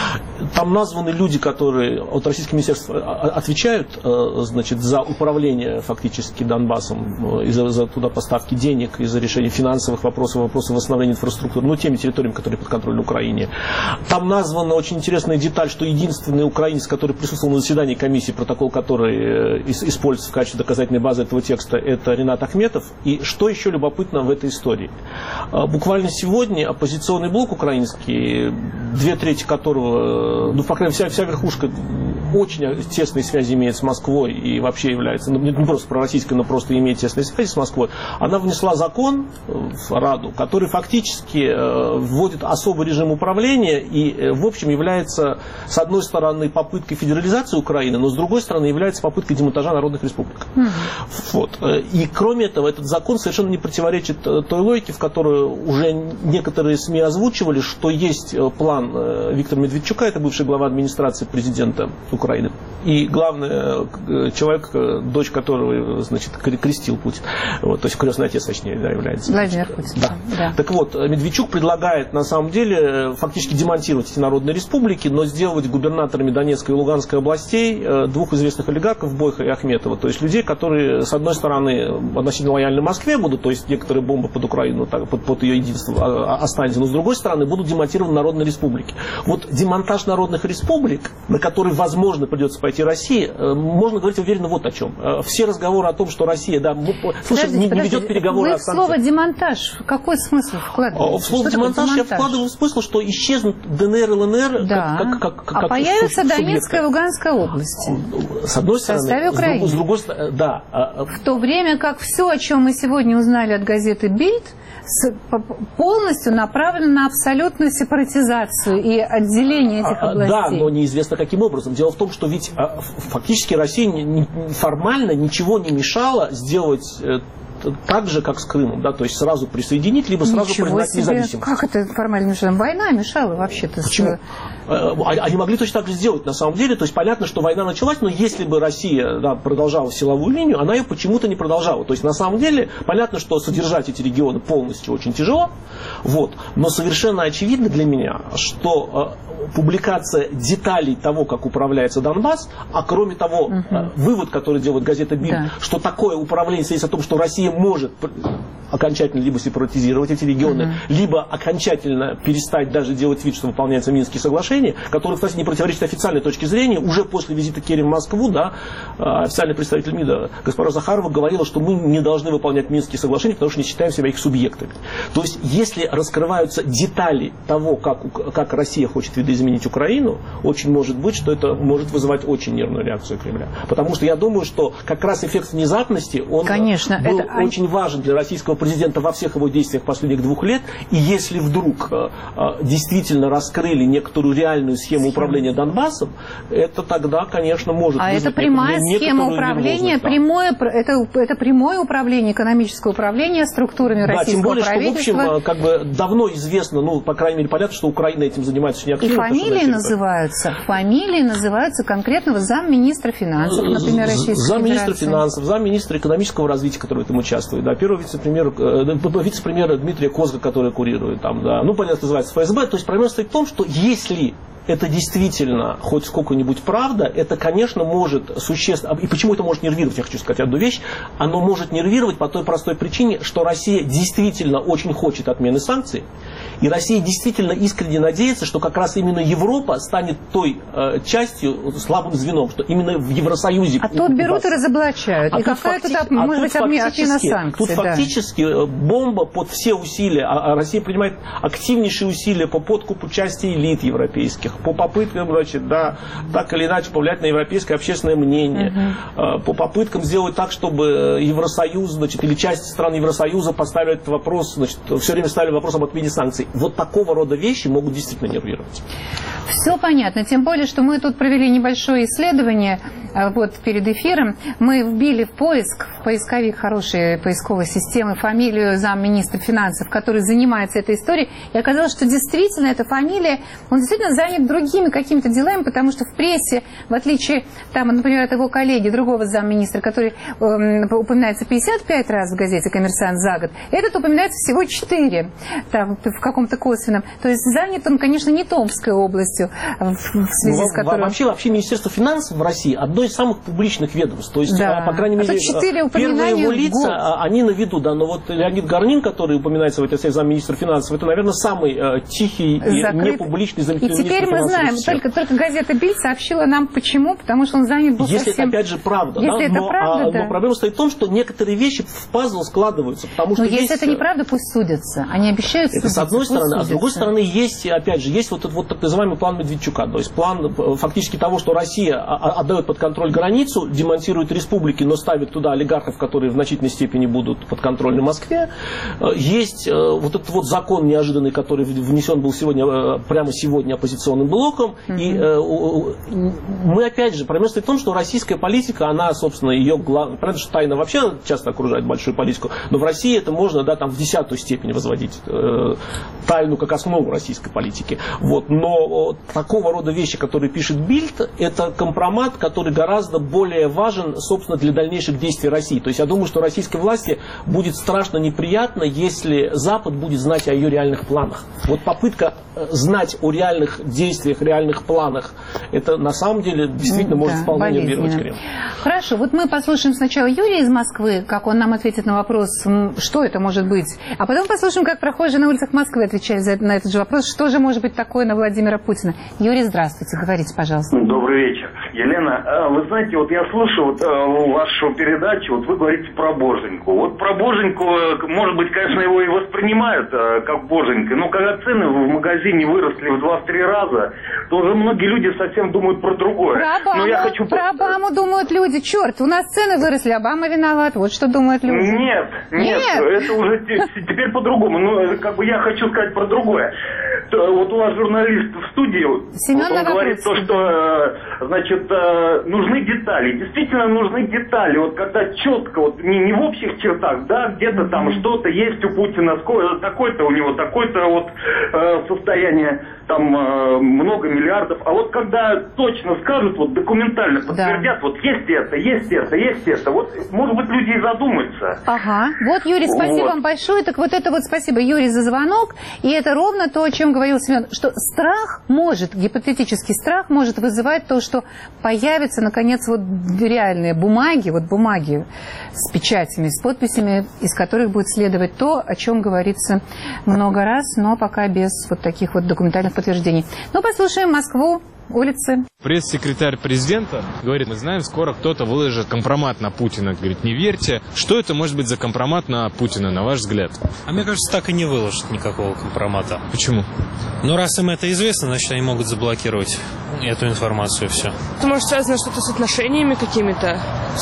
Speaker 3: Там названы люди, которые от российских министерств отвечают, э, значит, за управление фактически Донбассом, и за, за туда поставки денег, и за решение финансовых вопросов, вопросов восстановления инфраструктуры, ну, теми территориями, которые под контролем Украины. Там названа очень интересная деталь, что единственный украинец, который присутствовал на заседании комиссии, протокол который используется в качестве доказательной базы этого текста, это Ринат Ахметов. И что еще любопытно в этой истории? Буквально сегодня оппозиционный блок украинский, две трети которого, ну, по крайней мере, вся, вся верхушка очень тесные связи имеет с Москвой и вообще является, ну, не просто пророссийской, но просто имеет тесные связи с Москвой, она внесла закон в Раду, который фактически вводит особый режим управления и, в общем, является, с одной стороны, попыткой федерализации Украины, но с другой стороны, является попыткой демонтажа народных республик. Mm-hmm. Вот. И кроме этого, этот закон совершенно не противоречит той логике, в которую уже некоторые СМИ озвучивали, что есть план Виктора Медведчука, это бывший глава администрации президента Украины, и главный человек, дочь которого, значит, крестил Путин, вот, то есть крестный отец, точнее, да, является.
Speaker 2: Владимир Путин.
Speaker 3: Да. Да. Так вот, Медведчук предлагает, на самом деле, фактически демонтировать эти народные республики, но сделать губернаторами Донецкой и Луганской областей двух известных олигархов, Бойко и Ахметова, то есть людей, которые, с одной стороны, относительно лояльны Москве будут, то есть некоторые бомбы под Украину, так, под, под ее единство останется, но с другой стороны, будут демонтированы народные республики. Вот демонтаж народных республик, на который, возможно, придется пойти России, можно говорить уверенно вот о чем. Все разговоры о том, что Россия, да, слушай, не, не ведет переговоры
Speaker 2: вы
Speaker 3: о санкциях.
Speaker 2: Слово «демонтаж» какой смысл вкладываете?
Speaker 3: В слово «демонтаж» я вкладываю смысл, что исчезнут ДНР и ЛНР,
Speaker 2: да.
Speaker 3: как, как, как,
Speaker 2: а
Speaker 3: как
Speaker 2: появится
Speaker 3: субъекты.
Speaker 2: Донецкая и Луганская области.
Speaker 3: С одной стороны,
Speaker 2: в составе Украины.
Speaker 3: С другой стороны, да.
Speaker 2: В то время как все, о чем мы сегодня узнали от газеты «Бильд», полностью направлено на абсолютную сепаратизацию и отделение этих областей.
Speaker 3: Да, но неизвестно каким образом. Дело в том, что ведь фактически России формально ничего не мешало сделать так же, как с Крымом, да, то есть сразу присоединить, либо сразу
Speaker 2: Ничего
Speaker 3: признать
Speaker 2: себе.
Speaker 3: независимость.
Speaker 2: Как это формально мешало? Война мешала вообще-то.
Speaker 3: Почему? С... Они могли точно так же сделать, на самом деле. То есть понятно, что война началась, но если бы Россия, да, продолжала силовую линию, она ее почему-то не продолжала. То есть на самом деле понятно, что содержать эти регионы полностью очень тяжело. Вот. Но совершенно очевидно для меня, что публикация деталей того, как управляется Донбасс, а кроме того, угу. вывод, который делает газета «Бильд», да. что такое управление свидетельствует о том, что Россия может окончательно либо сепаратизировать эти регионы, угу. либо окончательно перестать даже делать вид, что выполняются Минские соглашения, которые, кстати, не противоречат официальной точке зрения. Уже после визита Керри в Москву, да, официальный представитель МИДа госпожа Захарова говорила, что мы не должны выполнять Минские соглашения, потому что не считаем себя их субъектами. То есть, если раскрываются детали того, как, как Россия хочет видоизменить Украину, очень может быть, что это может вызывать очень нервную реакцию Кремля. Потому что я думаю, что как раз эффект внезапности, он
Speaker 2: Конечно,
Speaker 3: был
Speaker 2: это...
Speaker 3: очень важен для российского президента во всех его действиях последних двух лет. И если вдруг э, действительно раскрыли некоторую реальную схему Схема. управления Донбассом, это тогда, конечно, может
Speaker 2: а
Speaker 3: вызвать
Speaker 2: это прямая
Speaker 3: не,
Speaker 2: схема управления,
Speaker 3: да.
Speaker 2: прямое, это, это прямое управление, экономическое управление структурами
Speaker 3: да,
Speaker 2: российского
Speaker 3: тем более,
Speaker 2: правительства.
Speaker 3: Что, в общем, как бы давно известно, ну, по крайней мере, понятно, что Украина этим занимается очень активно.
Speaker 2: И фамилии называются, фамилии называются конкретного замминистра финансов, например, Российской
Speaker 3: Замминистра
Speaker 2: Федерации.
Speaker 3: финансов, замминистра экономического развития, который в этом участвует, да, первого вице-премьера, э, вице-премьера Дмитрия Козга, который курирует там, да, ну, понятно, называется ФСБ. То есть проблема стоит в том, что если это действительно хоть сколько-нибудь правда, это, конечно, может существенно... И почему это может нервировать, я хочу сказать одну вещь. Оно может нервировать по той простой причине, что Россия действительно очень хочет отмены санкций. И Россия действительно искренне надеется, что как раз именно Европа станет той э, частью, слабым звеном, что именно в Евросоюзе...
Speaker 2: А тут берут и разоблачают.
Speaker 3: А
Speaker 2: и какая тут, факти... может а быть, отмена санкций.
Speaker 3: Тут
Speaker 2: да.
Speaker 3: фактически бомба под все усилия. А Россия принимает активнейшие усилия по подкупу части элит европейских, по попыткам, значит, да, так или иначе повлиять на европейское общественное мнение, uh-huh. по попыткам сделать так, чтобы Евросоюз, значит, или часть стран Евросоюза поставили этот вопрос, значит, все время ставили вопрос об отмене санкций. Вот такого рода вещи могут действительно нервировать.
Speaker 2: Все понятно, тем более, что мы тут провели небольшое исследование вот перед эфиром. Мы вбили в поиск, в поисковик хорошей поисковой системы, фамилию замминистра финансов, который занимается этой историей, и оказалось, что действительно эта фамилия, он действительно занят другими какими-то делами, потому что в прессе, в отличие, там, например, от его коллеги, другого замминистра, который э, упоминается пятьдесят пять раз в газете «Коммерсант» за год, этот упоминается всего четыре, там, в каком-то косвенном. То есть занят он, конечно, не Томской областью, в, в связи ну, с которой...
Speaker 3: Вообще, вообще Министерство финансов в России одно из самых публичных ведомств. То есть, да. по крайней мере, первые его лица, они на виду, да. Но вот Леонид Горнин, который упоминается в этой связи замминистра финансов, это, наверное, самый э, тихий Закрыт. и непубличный замминистр.
Speaker 2: И теперь мы знаем, только, только газета «Бильд» сообщила нам почему, потому что он занят был
Speaker 3: Если
Speaker 2: совсем...
Speaker 3: это, опять же, правда.
Speaker 2: Если
Speaker 3: да?
Speaker 2: это
Speaker 3: но,
Speaker 2: правда,
Speaker 3: а,
Speaker 2: да.
Speaker 3: но проблема стоит в том, что некоторые вещи в пазл складываются. Потому что
Speaker 2: но если
Speaker 3: есть...
Speaker 2: это неправда, пусть судятся. Они обещают
Speaker 3: это
Speaker 2: судиться,
Speaker 3: с одной стороны.
Speaker 2: судятся.
Speaker 3: А с другой стороны, есть, опять же, есть вот этот вот так называемый план Медведчука. То есть план фактически того, что Россия отдает под контроль границу, демонтирует республики, но ставит туда олигархов, которые в значительной степени будут подконтрольны Москве. Есть вот этот вот закон неожиданный, который внесен был сегодня, прямо сегодня оппозиционным блоком. Mm-hmm. И мы, опять же, проблема стоит в том, что российская политика, она, собственно, ее главная... Понятно, что тайна вообще часто окружает большую политику, но в России это можно, да, там в десятую степень возводить э, тайну как основу российской политики. Вот. Но такого рода вещи, которые пишет Бильд, это компромат, который гораздо более важен, собственно, для дальнейших действий России. То есть я думаю, что российской власти будет страшно неприятно, если Запад будет знать о ее реальных планах. Вот попытка знать о реальных действиях, реальных планах, это на самом деле действительно может да, вполне нервировать Кремль.
Speaker 2: Хорошо, вот мы послушаем сначала Юрия из Москвы, как он нам ответит на вопрос, что это может быть, а потом послушаем, как прохожие на улицах Москвы отвечают на этот же вопрос, что же может быть такое на Владимира Путина. Юрий, здравствуйте, говорите, пожалуйста.
Speaker 8: Добрый вечер. Елена, вы знаете, вот я слушаю вот, вашу передачу, вот вы говорите про Боженьку. Вот про Боженьку, может быть, конечно, его и воспринимают как Боженька, но когда цены в магазине выросли в два-три раза, то уже многие люди совсем думают про другое.
Speaker 2: Про Обаму,
Speaker 8: но я хочу...
Speaker 2: про Обаму думают люди. Черт, у нас цены выросли, Обама виноват. Вот что думают люди.
Speaker 8: Нет, нет, нет. Это уже теперь по-другому. Но как бы я хочу сказать про другое. Вот у вас журналист в студии, вот он говорит то, что, значит, нужны детали. Действительно нужны детали. Вот когда четко, вот не, не в общих чертах, да, где-то там что-то есть у Путина, такое-то у него, такое-то вот состояние, там много миллиардов. А вот когда точно скажут, вот документально подтвердят, да. Вот есть это, есть это, есть это, вот, может быть, люди и задумаются.
Speaker 2: Ага. Вот, Юрий, спасибо вот. вам большое. Так вот это вот спасибо, Юрий, за звонок. И это ровно то, о чем говорил Семен, что страх может, гипотетический страх может вызывать то, что появятся, наконец, вот реальные бумаги, вот бумаги с печатями, с подписями, из которых будет следовать то, о чем говорится много раз, но пока без вот таких вот документальных подтверждений. Ну, послушаем Москву, улицы.
Speaker 9: Пресс-секретарь президента говорит, мы знаем, скоро кто-то выложит компромат на Путина. Говорит, не верьте. Что это может быть за компромат на Путина, на ваш взгляд?
Speaker 10: А мне кажется, так и не выложат никакого компромата.
Speaker 9: Почему?
Speaker 10: Ну, раз им это известно, значит, они могут заблокировать эту информацию, все.
Speaker 11: Это может связано что-то с отношениями какими-то,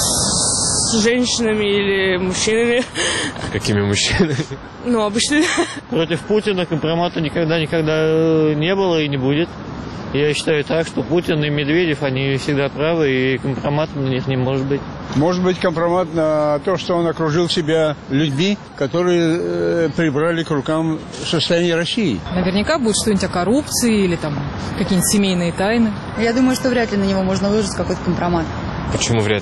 Speaker 11: с женщинами или мужчинами.
Speaker 9: Какими мужчинами?
Speaker 11: Ну, обычно.
Speaker 12: Против Путина компромата никогда-никогда не было и не будет. Я считаю так, что Путин и Медведев, они всегда правы, и компромат на них не может быть.
Speaker 13: Может быть компромат на то, что он окружил себя людьми, которые э, прибрали к рукам состояние России.
Speaker 14: Наверняка будет что-нибудь о коррупции или там какие-нибудь семейные тайны.
Speaker 15: Я думаю, что вряд ли на него можно выложить какой-то компромат.
Speaker 9: Почему вряд ли?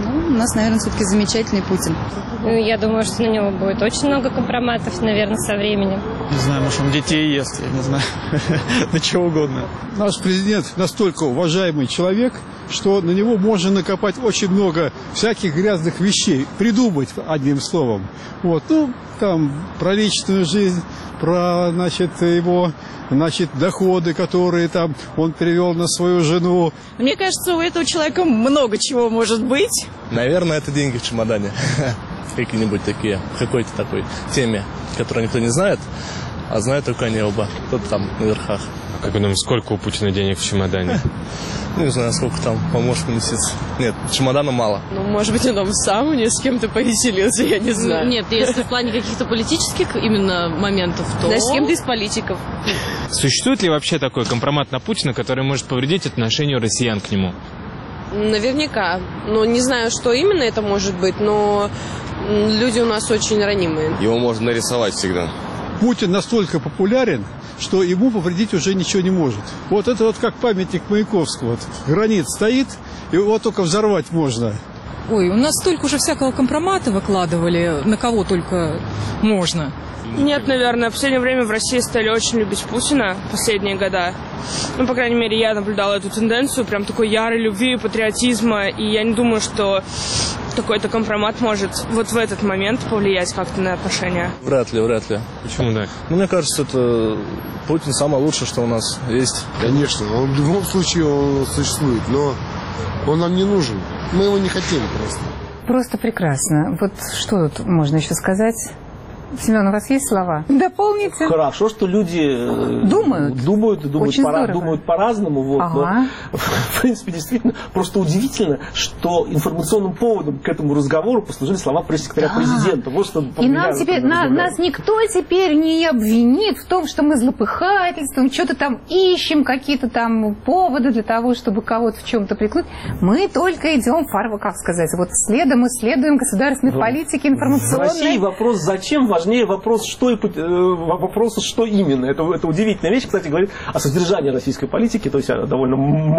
Speaker 14: Ну, у нас, наверное, все-таки замечательный Путин.
Speaker 15: Ну, я думаю, что на него будет очень много компроматов, наверное, со временем.
Speaker 16: Не знаю, может, он детей ест, я не знаю, на чего угодно.
Speaker 13: Наш президент настолько уважаемый человек, что на него можно накопать очень много всяких грязных вещей, придумать одним словом. Вот, ну, там, про личную жизнь, про, значит, его, значит, доходы, которые там он перевел на свою жену.
Speaker 17: Мне кажется, у этого человека много чего может быть.
Speaker 18: Наверное, это деньги в чемодане. Какие-нибудь такие, в какой-то такой теме, которую никто не знает, а знают только они оба. Кто-то там на верхах.
Speaker 9: А как вы думаете, сколько у Путина денег в чемодане?
Speaker 18: Не знаю, сколько там, помощник месяц. Нет, чемодана мало.
Speaker 11: Ну, может быть, он сам не с кем-то повеселился, я не знаю.
Speaker 17: Нет, если в плане каких-то политических именно моментов, то...
Speaker 11: Да, с кем-то из политиков.
Speaker 9: Существует ли вообще такой компромат на Путина, который может повредить отношению россиян к нему?
Speaker 11: Наверняка. Но не знаю, что именно это может быть, но люди у нас очень ранимые.
Speaker 19: Его можно нарисовать всегда.
Speaker 13: Путин настолько популярен, что ему повредить уже ничего не может. Вот это вот как памятник Маяковского. Вот, гранит стоит, и его только взорвать можно.
Speaker 14: Ой, у нас столько уже всякого компромата выкладывали, на кого только можно.
Speaker 11: Нет, наверное. В последнее время в России стали очень любить Путина, последние года. Ну, по крайней мере, я наблюдала эту тенденцию, прям такой ярой любви, патриотизма, и я не думаю, что какой-то компромат может вот в этот момент повлиять как-то на отношения.
Speaker 18: Вряд ли, вряд ли.
Speaker 9: Почему так?
Speaker 18: Ну, мне кажется, это Путин самое лучшее, что у нас есть.
Speaker 20: Конечно, он в любом случае он существует, но он нам не нужен. Мы его не хотели просто.
Speaker 2: Просто прекрасно. Вот что тут можно еще сказать? Семен, у вас есть слова? Дополните.
Speaker 3: Хорошо, что люди
Speaker 2: думают,
Speaker 3: думают, думают, пора,
Speaker 2: здорово.
Speaker 3: думают по-разному. Вот,
Speaker 2: ага.
Speaker 3: Но, в принципе, действительно, просто удивительно, что информационным поводом к этому разговору послужили слова пресс-секретаря
Speaker 2: да.
Speaker 3: президента. Вот что
Speaker 2: И нам теперь, на, нас никто теперь не обвинит в том, что мы злопыхательством, что-то там ищем, какие-то там поводы для того, чтобы кого-то в чем-то приклад. Мы только идем, фарва, как сказать, вот следом исследуем государственной политики информационной.
Speaker 3: В России вопрос «зачем» важнее вопрос, что, и, вопрос, что именно. Это, это удивительная вещь, кстати, говорит о содержании российской политики, то есть о довольно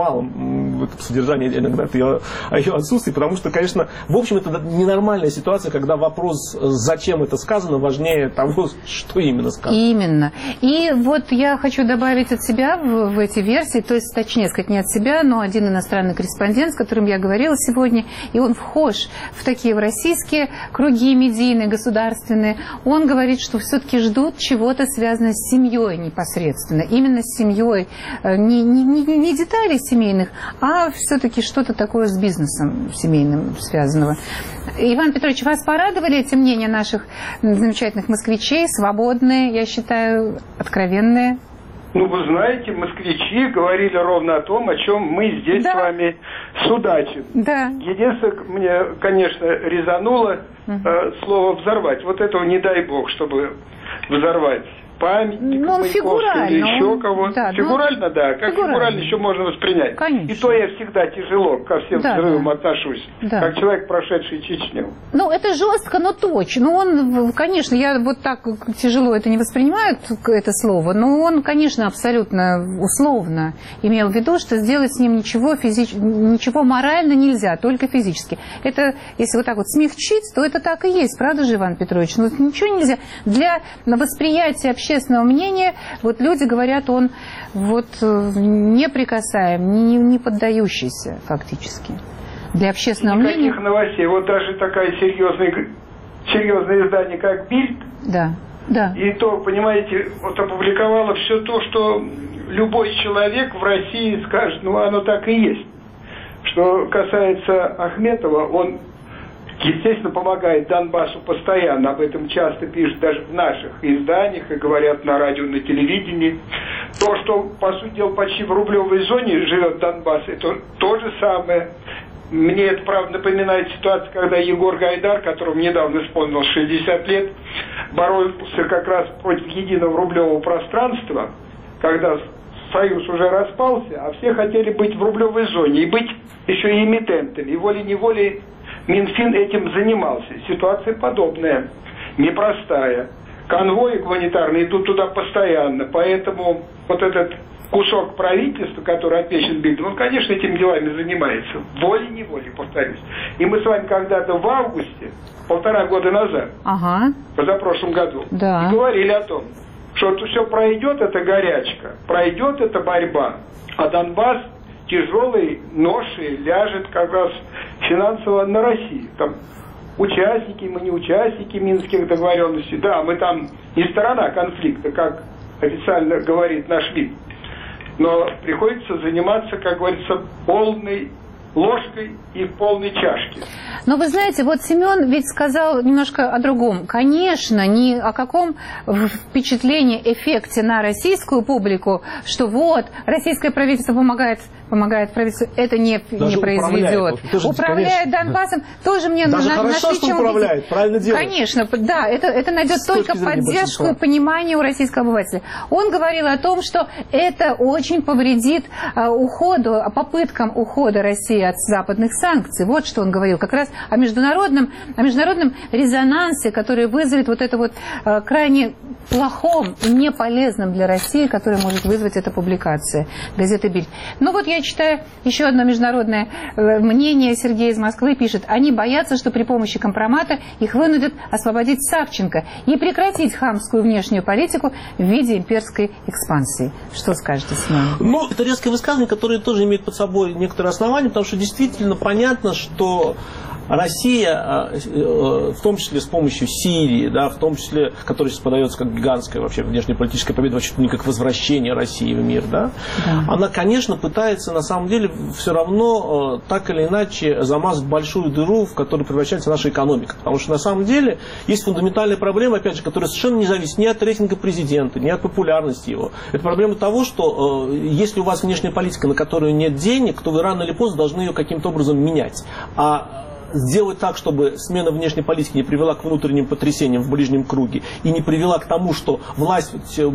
Speaker 3: малом содержании иногда ее, о ее отсутствии, потому что, конечно, в общем, это ненормальная ситуация, когда вопрос, зачем это сказано, важнее того, что именно сказано.
Speaker 2: Именно. И вот я хочу добавить от себя в, в эти версии, то есть, точнее сказать, не от себя, но один иностранный корреспондент, с которым я говорила сегодня, и он вхож в такие в российские круги медийные, государственные. Он говорит, что все-таки ждут чего-то связанного с семьей непосредственно. Именно с семьей. Не, не, не деталей семейных, а все-таки что-то такое с бизнесом семейным связанного. Иван Петрович, вас порадовали эти мнения наших замечательных москвичей? Свободные, я считаю, откровенные?
Speaker 6: Ну, вы знаете, москвичи говорили ровно о том, о чем мы здесь да. с вами судачим.
Speaker 2: Да.
Speaker 6: Единственное, мне, конечно, резануло угу. э, слово «взорвать». Вот этого не дай бог, чтобы взорвать памятник
Speaker 2: ну,
Speaker 6: Маяковского или еще
Speaker 2: он,
Speaker 6: кого-то.
Speaker 2: Да,
Speaker 6: фигурально,
Speaker 2: ну,
Speaker 6: да. Как фигурально. фигурально еще можно воспринять.
Speaker 2: Конечно.
Speaker 6: И то я всегда тяжело ко всем
Speaker 2: да,
Speaker 6: взрывам
Speaker 2: да.
Speaker 6: отношусь.
Speaker 2: Да.
Speaker 6: Как человек, прошедший Чечню.
Speaker 2: Ну, это жестко, но точно. Ну, он, конечно, я вот так тяжело это не воспринимаю, это слово, но он, конечно, абсолютно условно имел в виду, что сделать с ним ничего, физич... ничего морально нельзя, только физически. Это, если вот так вот смягчить, то это так и есть, правда же, Иван Петрович? Ну, ничего нельзя. Для восприятия общественного мнения, вот люди говорят, он вот неприкасаем, не, не поддающийся фактически. Для общественного
Speaker 6: Никаких
Speaker 2: мнения...
Speaker 6: Никаких новостей. Вот даже такая серьезная, серьезное издание, как «Бильд»,
Speaker 2: да, да.
Speaker 6: и то, понимаете, вот опубликовало все то, что любой человек в России скажет, ну, оно так и есть. Что касается Ахметова, он, естественно, помогает Донбассу постоянно, об этом часто пишут даже в наших изданиях и говорят на радио, на телевидении. То, что, по сути дела, почти в рублевой зоне живет Донбасс, это то же самое. Мне это, правда, напоминает ситуацию, когда Егор Гайдар, которому недавно исполнилось шестьдесят лет, боролся как раз против единого рублевого пространства, когда Союз уже распался, а все хотели быть в рублевой зоне и быть еще и эмитентами. И волей-неволей Минфин этим занимался. Ситуация подобная, непростая. Конвои гуманитарные идут туда постоянно, поэтому вот этот кусок правительства, который отмечен Бильдом, он, конечно, этими делами занимается. Волей-неволей, повторюсь. И мы с вами когда-то в августе, полтора года назад,
Speaker 2: ага.
Speaker 6: позапрошлом году,
Speaker 2: да.
Speaker 6: говорили о том, что это все пройдет, это горячка, пройдет эта борьба, а Донбасс тяжелой ношей ляжет как раз финансово на Россию. Там участники, мы не участники Минских договоренностей, да, мы там не сторона конфликта, как официально говорит наш МИД, но приходится заниматься, как говорится, полной ложкой и в полной чашке.
Speaker 2: Но вы знаете, вот Семен ведь сказал немножко о другом. Конечно, ни о каком впечатлении, эффекте на российскую публику, что вот, российское правительство помогает, помогает правительству, это не, не произведет. Управляет, управляет Донбассом, тоже мне
Speaker 3: даже
Speaker 2: на,
Speaker 3: хорошо,
Speaker 2: нашли,
Speaker 3: что
Speaker 2: чем
Speaker 3: управляет,
Speaker 2: убедить.
Speaker 3: правильно делает.
Speaker 2: Конечно, да, это, это найдет только поддержку и понимание у российского обывателя. Он говорил о том, что это очень повредит а, уходу, попыткам ухода России от западных санкций. Вот что он говорил. Как раз о международном, о международном резонансе, который вызовет вот это вот э, крайне плохом и неполезном для России, который может вызвать эта публикация газеты «Бильд». Ну вот я читаю еще одно международное э, мнение. Сергей из Москвы пишет: они боятся, что при помощи компромата их вынудят освободить Савченко и прекратить хамскую внешнюю политику в виде имперской экспансии. Что скажете, Семен?
Speaker 3: Ну, это резкое высказывание, которое тоже имеет под собой некоторые основания, потому что действительно понятно, что Россия, в том числе с помощью Сирии, да, в том числе, которая сейчас подается как гигантская вообще внешнеполитическая победа, вообще не как возвращение России в мир, да, да, она, конечно, пытается на самом деле все равно так или иначе замазать большую дыру, в которую превращается наша экономика. Потому что на самом деле есть фундаментальная проблема, опять же, которая совершенно не зависит ни от рейтинга президента, ни от популярности его. Это проблема того, что если у вас внешняя политика, на которую нет денег, то вы рано или поздно должны ее каким-то образом менять. А сделать так, чтобы смена внешней политики не привела к внутренним потрясениям в ближнем круге и не привела к тому, что власть,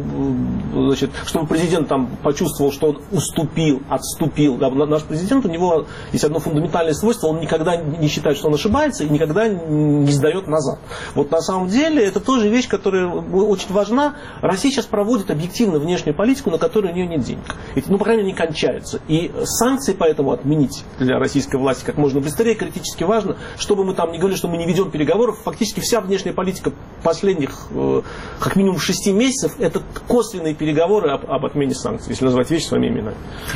Speaker 3: значит, чтобы президент там почувствовал, что он уступил, отступил. Да, наш президент, у него есть одно фундаментальное свойство: он никогда не считает, что он ошибается, и никогда не сдает назад. Вот на самом деле это тоже вещь, которая очень важна. Россия сейчас проводит объективно внешнюю политику, на которую у нее нет денег. Ну, по крайней мере, не кончаются. И санкции поэтому отменить для российской власти как можно быстрее критически важно. Чтобы мы там не говорили, что мы не ведем переговоров, фактически вся внешняя политика последних, э, как минимум, шести месяцев, это косвенные переговоры об, об отмене санкций, если назвать вещи своими именами.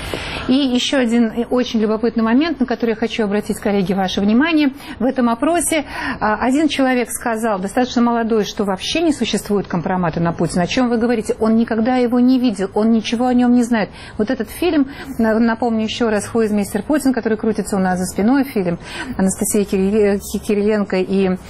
Speaker 2: И еще один очень любопытный момент, на который я хочу обратить, коллеги, ваше внимание. В этом опросе один человек сказал, достаточно молодой, что вообще не существует компромата на Путина. О чем вы говорите? Он никогда его не видел, он ничего о нем не знает. Вот этот фильм, напомню еще раз, «Who is мистер Путин», который крутится у нас за спиной, фильм Анастасии Кириленко и э,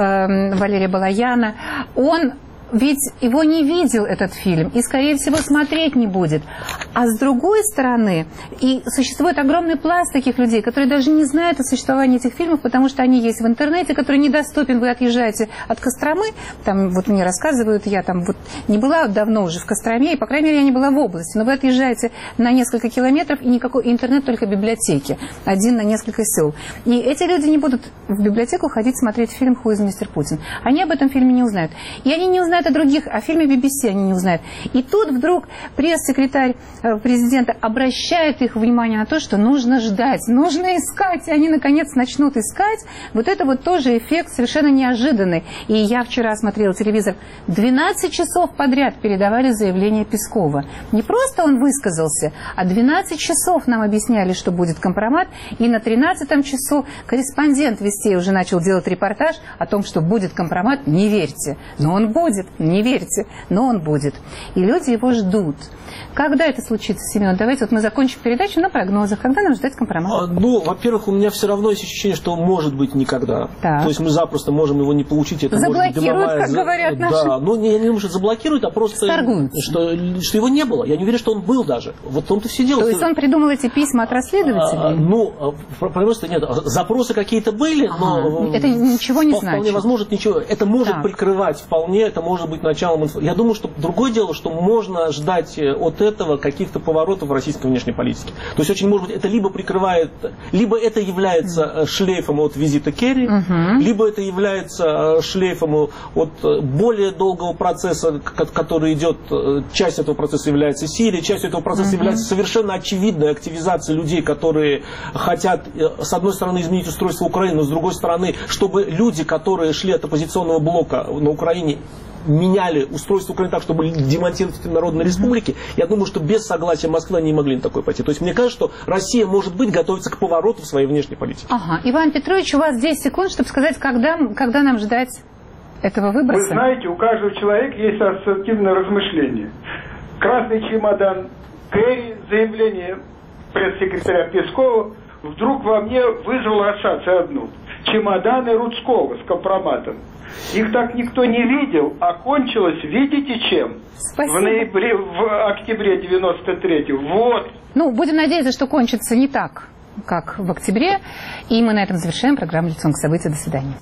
Speaker 2: Валерия Балаяна, он ведь его не видел, этот фильм, и, скорее всего, смотреть не будет. А с другой стороны, и существует огромный пласт таких людей, которые даже не знают о существовании этих фильмов, потому что они есть в интернете, который недоступен. Вы отъезжаете от Костромы, там вот мне рассказывают, я там вот не была давно уже в Костроме, и, по крайней мере, я не была в области, но вы отъезжаете на несколько километров, и никакой интернет, только библиотеки, один на несколько сел. И эти люди не будут в библиотеку ходить смотреть фильм «Who is мистер Путин». Они об этом фильме не узнают. И они не узнают о других, о фильме би би си они не узнают. И тут вдруг пресс-секретарь президента обращает их внимание на то, что нужно ждать, нужно искать, и они наконец начнут искать. Вот это вот тоже эффект совершенно неожиданный. И я вчера смотрела телевизор, двенадцать часов подряд передавали заявление Пескова. Не просто он высказался, а двенадцать часов нам объясняли, что будет компромат, и на тринадцатом часу корреспондент Вестей уже начал делать репортаж о том, что будет компромат. Не верьте, но он будет. Не верьте, но он будет. И люди его ждут. Когда это случится, Семен? Давайте вот мы закончим передачу на прогнозах. Когда нам ждать компромат?
Speaker 3: А, ну, во-первых, у меня все равно есть ощущение, что может быть никогда.
Speaker 2: Так.
Speaker 3: То есть мы запросто можем его не получить. Это
Speaker 2: заблокируют, как
Speaker 3: за...
Speaker 2: говорят наши.
Speaker 3: Да, ну не, не думаю, что заблокируют, а просто что, что его не было. Я не уверен, что он был даже. Вот в том-то все дело.
Speaker 2: То есть он придумал эти письма от расследователей?
Speaker 3: А, ну, просто нет. Запросы какие-то были,
Speaker 2: ага.
Speaker 3: но...
Speaker 2: Это ничего не
Speaker 3: вполне
Speaker 2: значит.
Speaker 3: Возможно, ничего. Это может
Speaker 2: так.
Speaker 3: прикрывать вполне, это может может быть началом инф... Я думаю, что другое дело, что можно ждать от этого каких-то поворотов в российской внешней политике. То есть очень может быть это либо прикрывает, либо это является шлейфом от визита Керри, угу. либо это является шлейфом от более долгого процесса, который идет, часть этого процесса является Сирия, часть этого процесса угу. является совершенно очевидной активизацией людей, которые хотят, с одной стороны, изменить устройство Украины, но с другой стороны, чтобы люди, которые шли от оппозиционного блока на Украине, меняли устройство Украины так, чтобы демонтировать Народные республики, я думаю, что без согласия Москвы они не могли на такое пойти. То есть мне кажется, что Россия, может быть, готовится к повороту в своей внешней политике.
Speaker 2: Ага. Иван Петрович, у вас десять секунд, чтобы сказать, когда, когда нам ждать этого выброса.
Speaker 6: Вы знаете, у каждого человека есть ассоциативное размышление. Красный чемодан Керри, заявление пресс-секретаря Пескова, вдруг во мне вызвало ассоциацию одну. Чемоданы Рудского с компроматом. Их так никто не видел, а кончилось, видите, чем?
Speaker 2: Спасибо.
Speaker 6: В ноябре, в октябре девяносто третьего. Вот.
Speaker 2: Ну, будем надеяться, что кончится не так, как в октябре. И мы на этом завершаем программу «Лицом к событию». До свидания.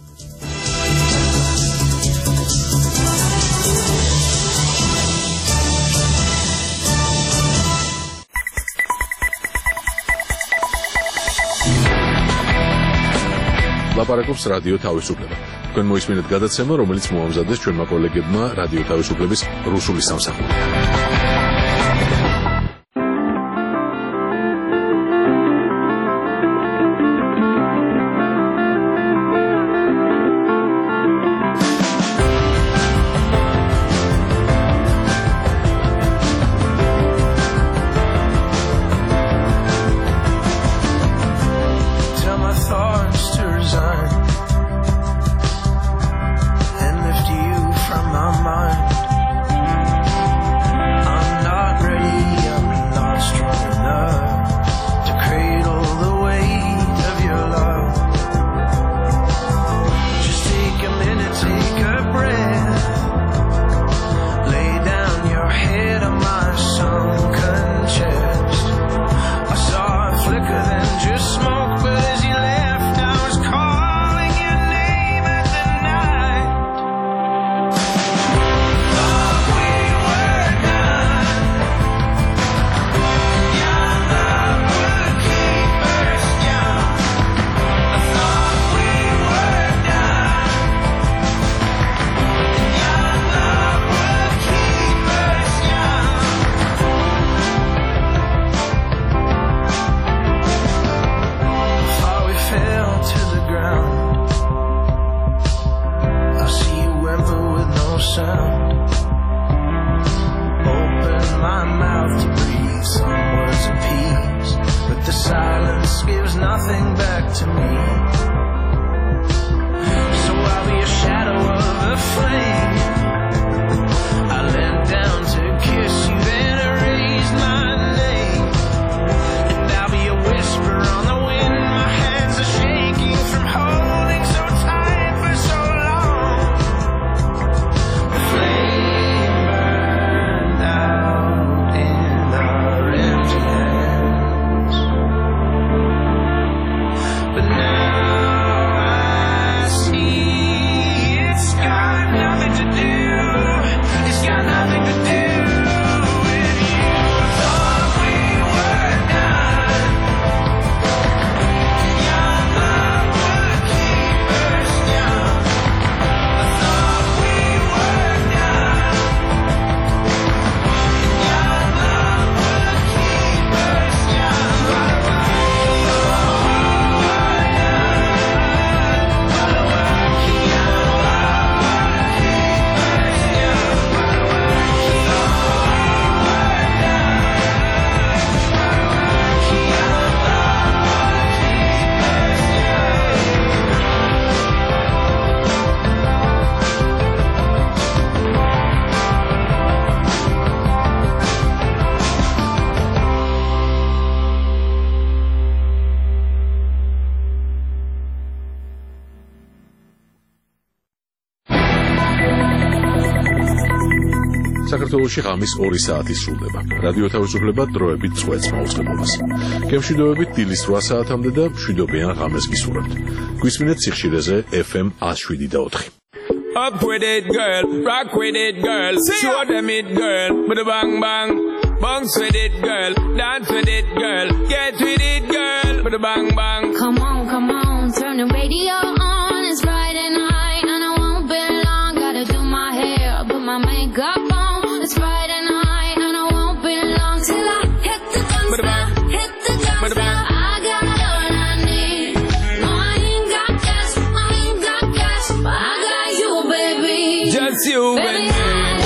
Speaker 1: ლაპარაკობს რადიო თავისუფლება. თქვენ მოისმინეთ გადაცემა, რომელიც მოამზადეს ჩვენმა კოლეგებმა რადიო თავისუფლების რუსული სამსახური. საქართველოში ღამის ორი საათი სრულდება. რადიო თავისუფლება დროებით წვეთს მაუწყებლობას. გემშვიდობებით დილის რვა საათამდე და მშვიდობიან ღამეს გისურვებთ. გვისმინეთ სიხშირეზე ეფ ემ ათს შვიდი და ოთხი.
Speaker 19: Up with it, girl. Rock with it, girl. Show them it, girl. With a bang bang. Bounce with it, girl. Dance with it, girl. Get with it, girl. With a bang bang.
Speaker 21: Come on, come on. Turn the radio on. It's Friday night and I won't be long. Gotta do my hair, put my makeup on. It's Friday night and I won't be long till I hit the dance floor, hit the dance floor. I got all I need. No, I ain't got cash, I ain't got cash, but I got you, baby.
Speaker 19: Just you, baby.
Speaker 21: baby.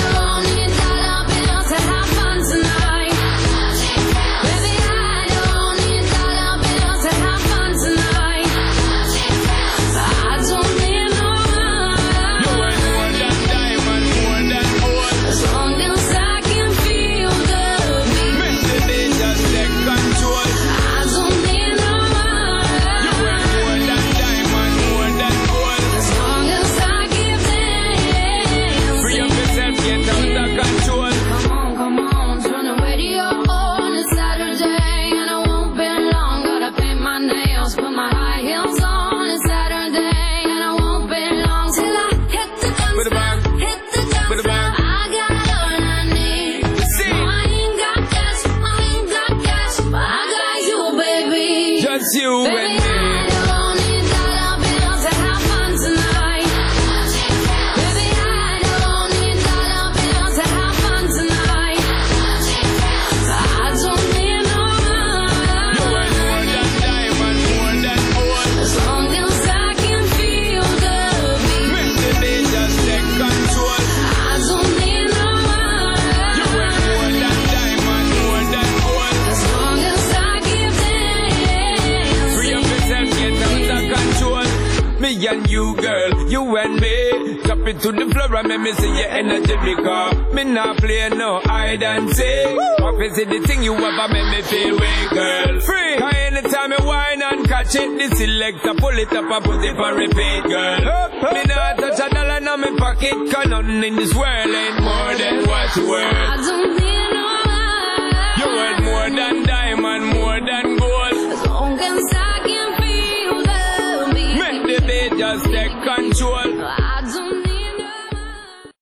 Speaker 19: You
Speaker 21: baby,
Speaker 19: and me.
Speaker 21: I don't need dollar bills to have fun tonight. Baby, I don't need dollar bills to have fun tonight. I don't need no money.
Speaker 19: You are more than diamond, more than gold.
Speaker 21: As long as I can feel the beat.
Speaker 19: Make the beat just take control.
Speaker 21: I don't need no money.
Speaker 19: You are more than diamond, more than gold.
Speaker 21: As long as I give them.
Speaker 19: Free up yourself, get out of control. Me and you, girl, you and me. Drop it to the floor and make me see your energy because me not play no hide and seek. What is the thing you ever make me feel way, girl? Free. Cause anytime you whine and catch it, the selector pull it up and put it for repeat, girl. Me not touch a dollar in my pocket, cause nothing in this world ain't more than what you worth.
Speaker 21: I don't need no money.
Speaker 19: You worth more than diamond, more than gold.
Speaker 21: As long as I can feel the beat.
Speaker 19: Make the beat just take control.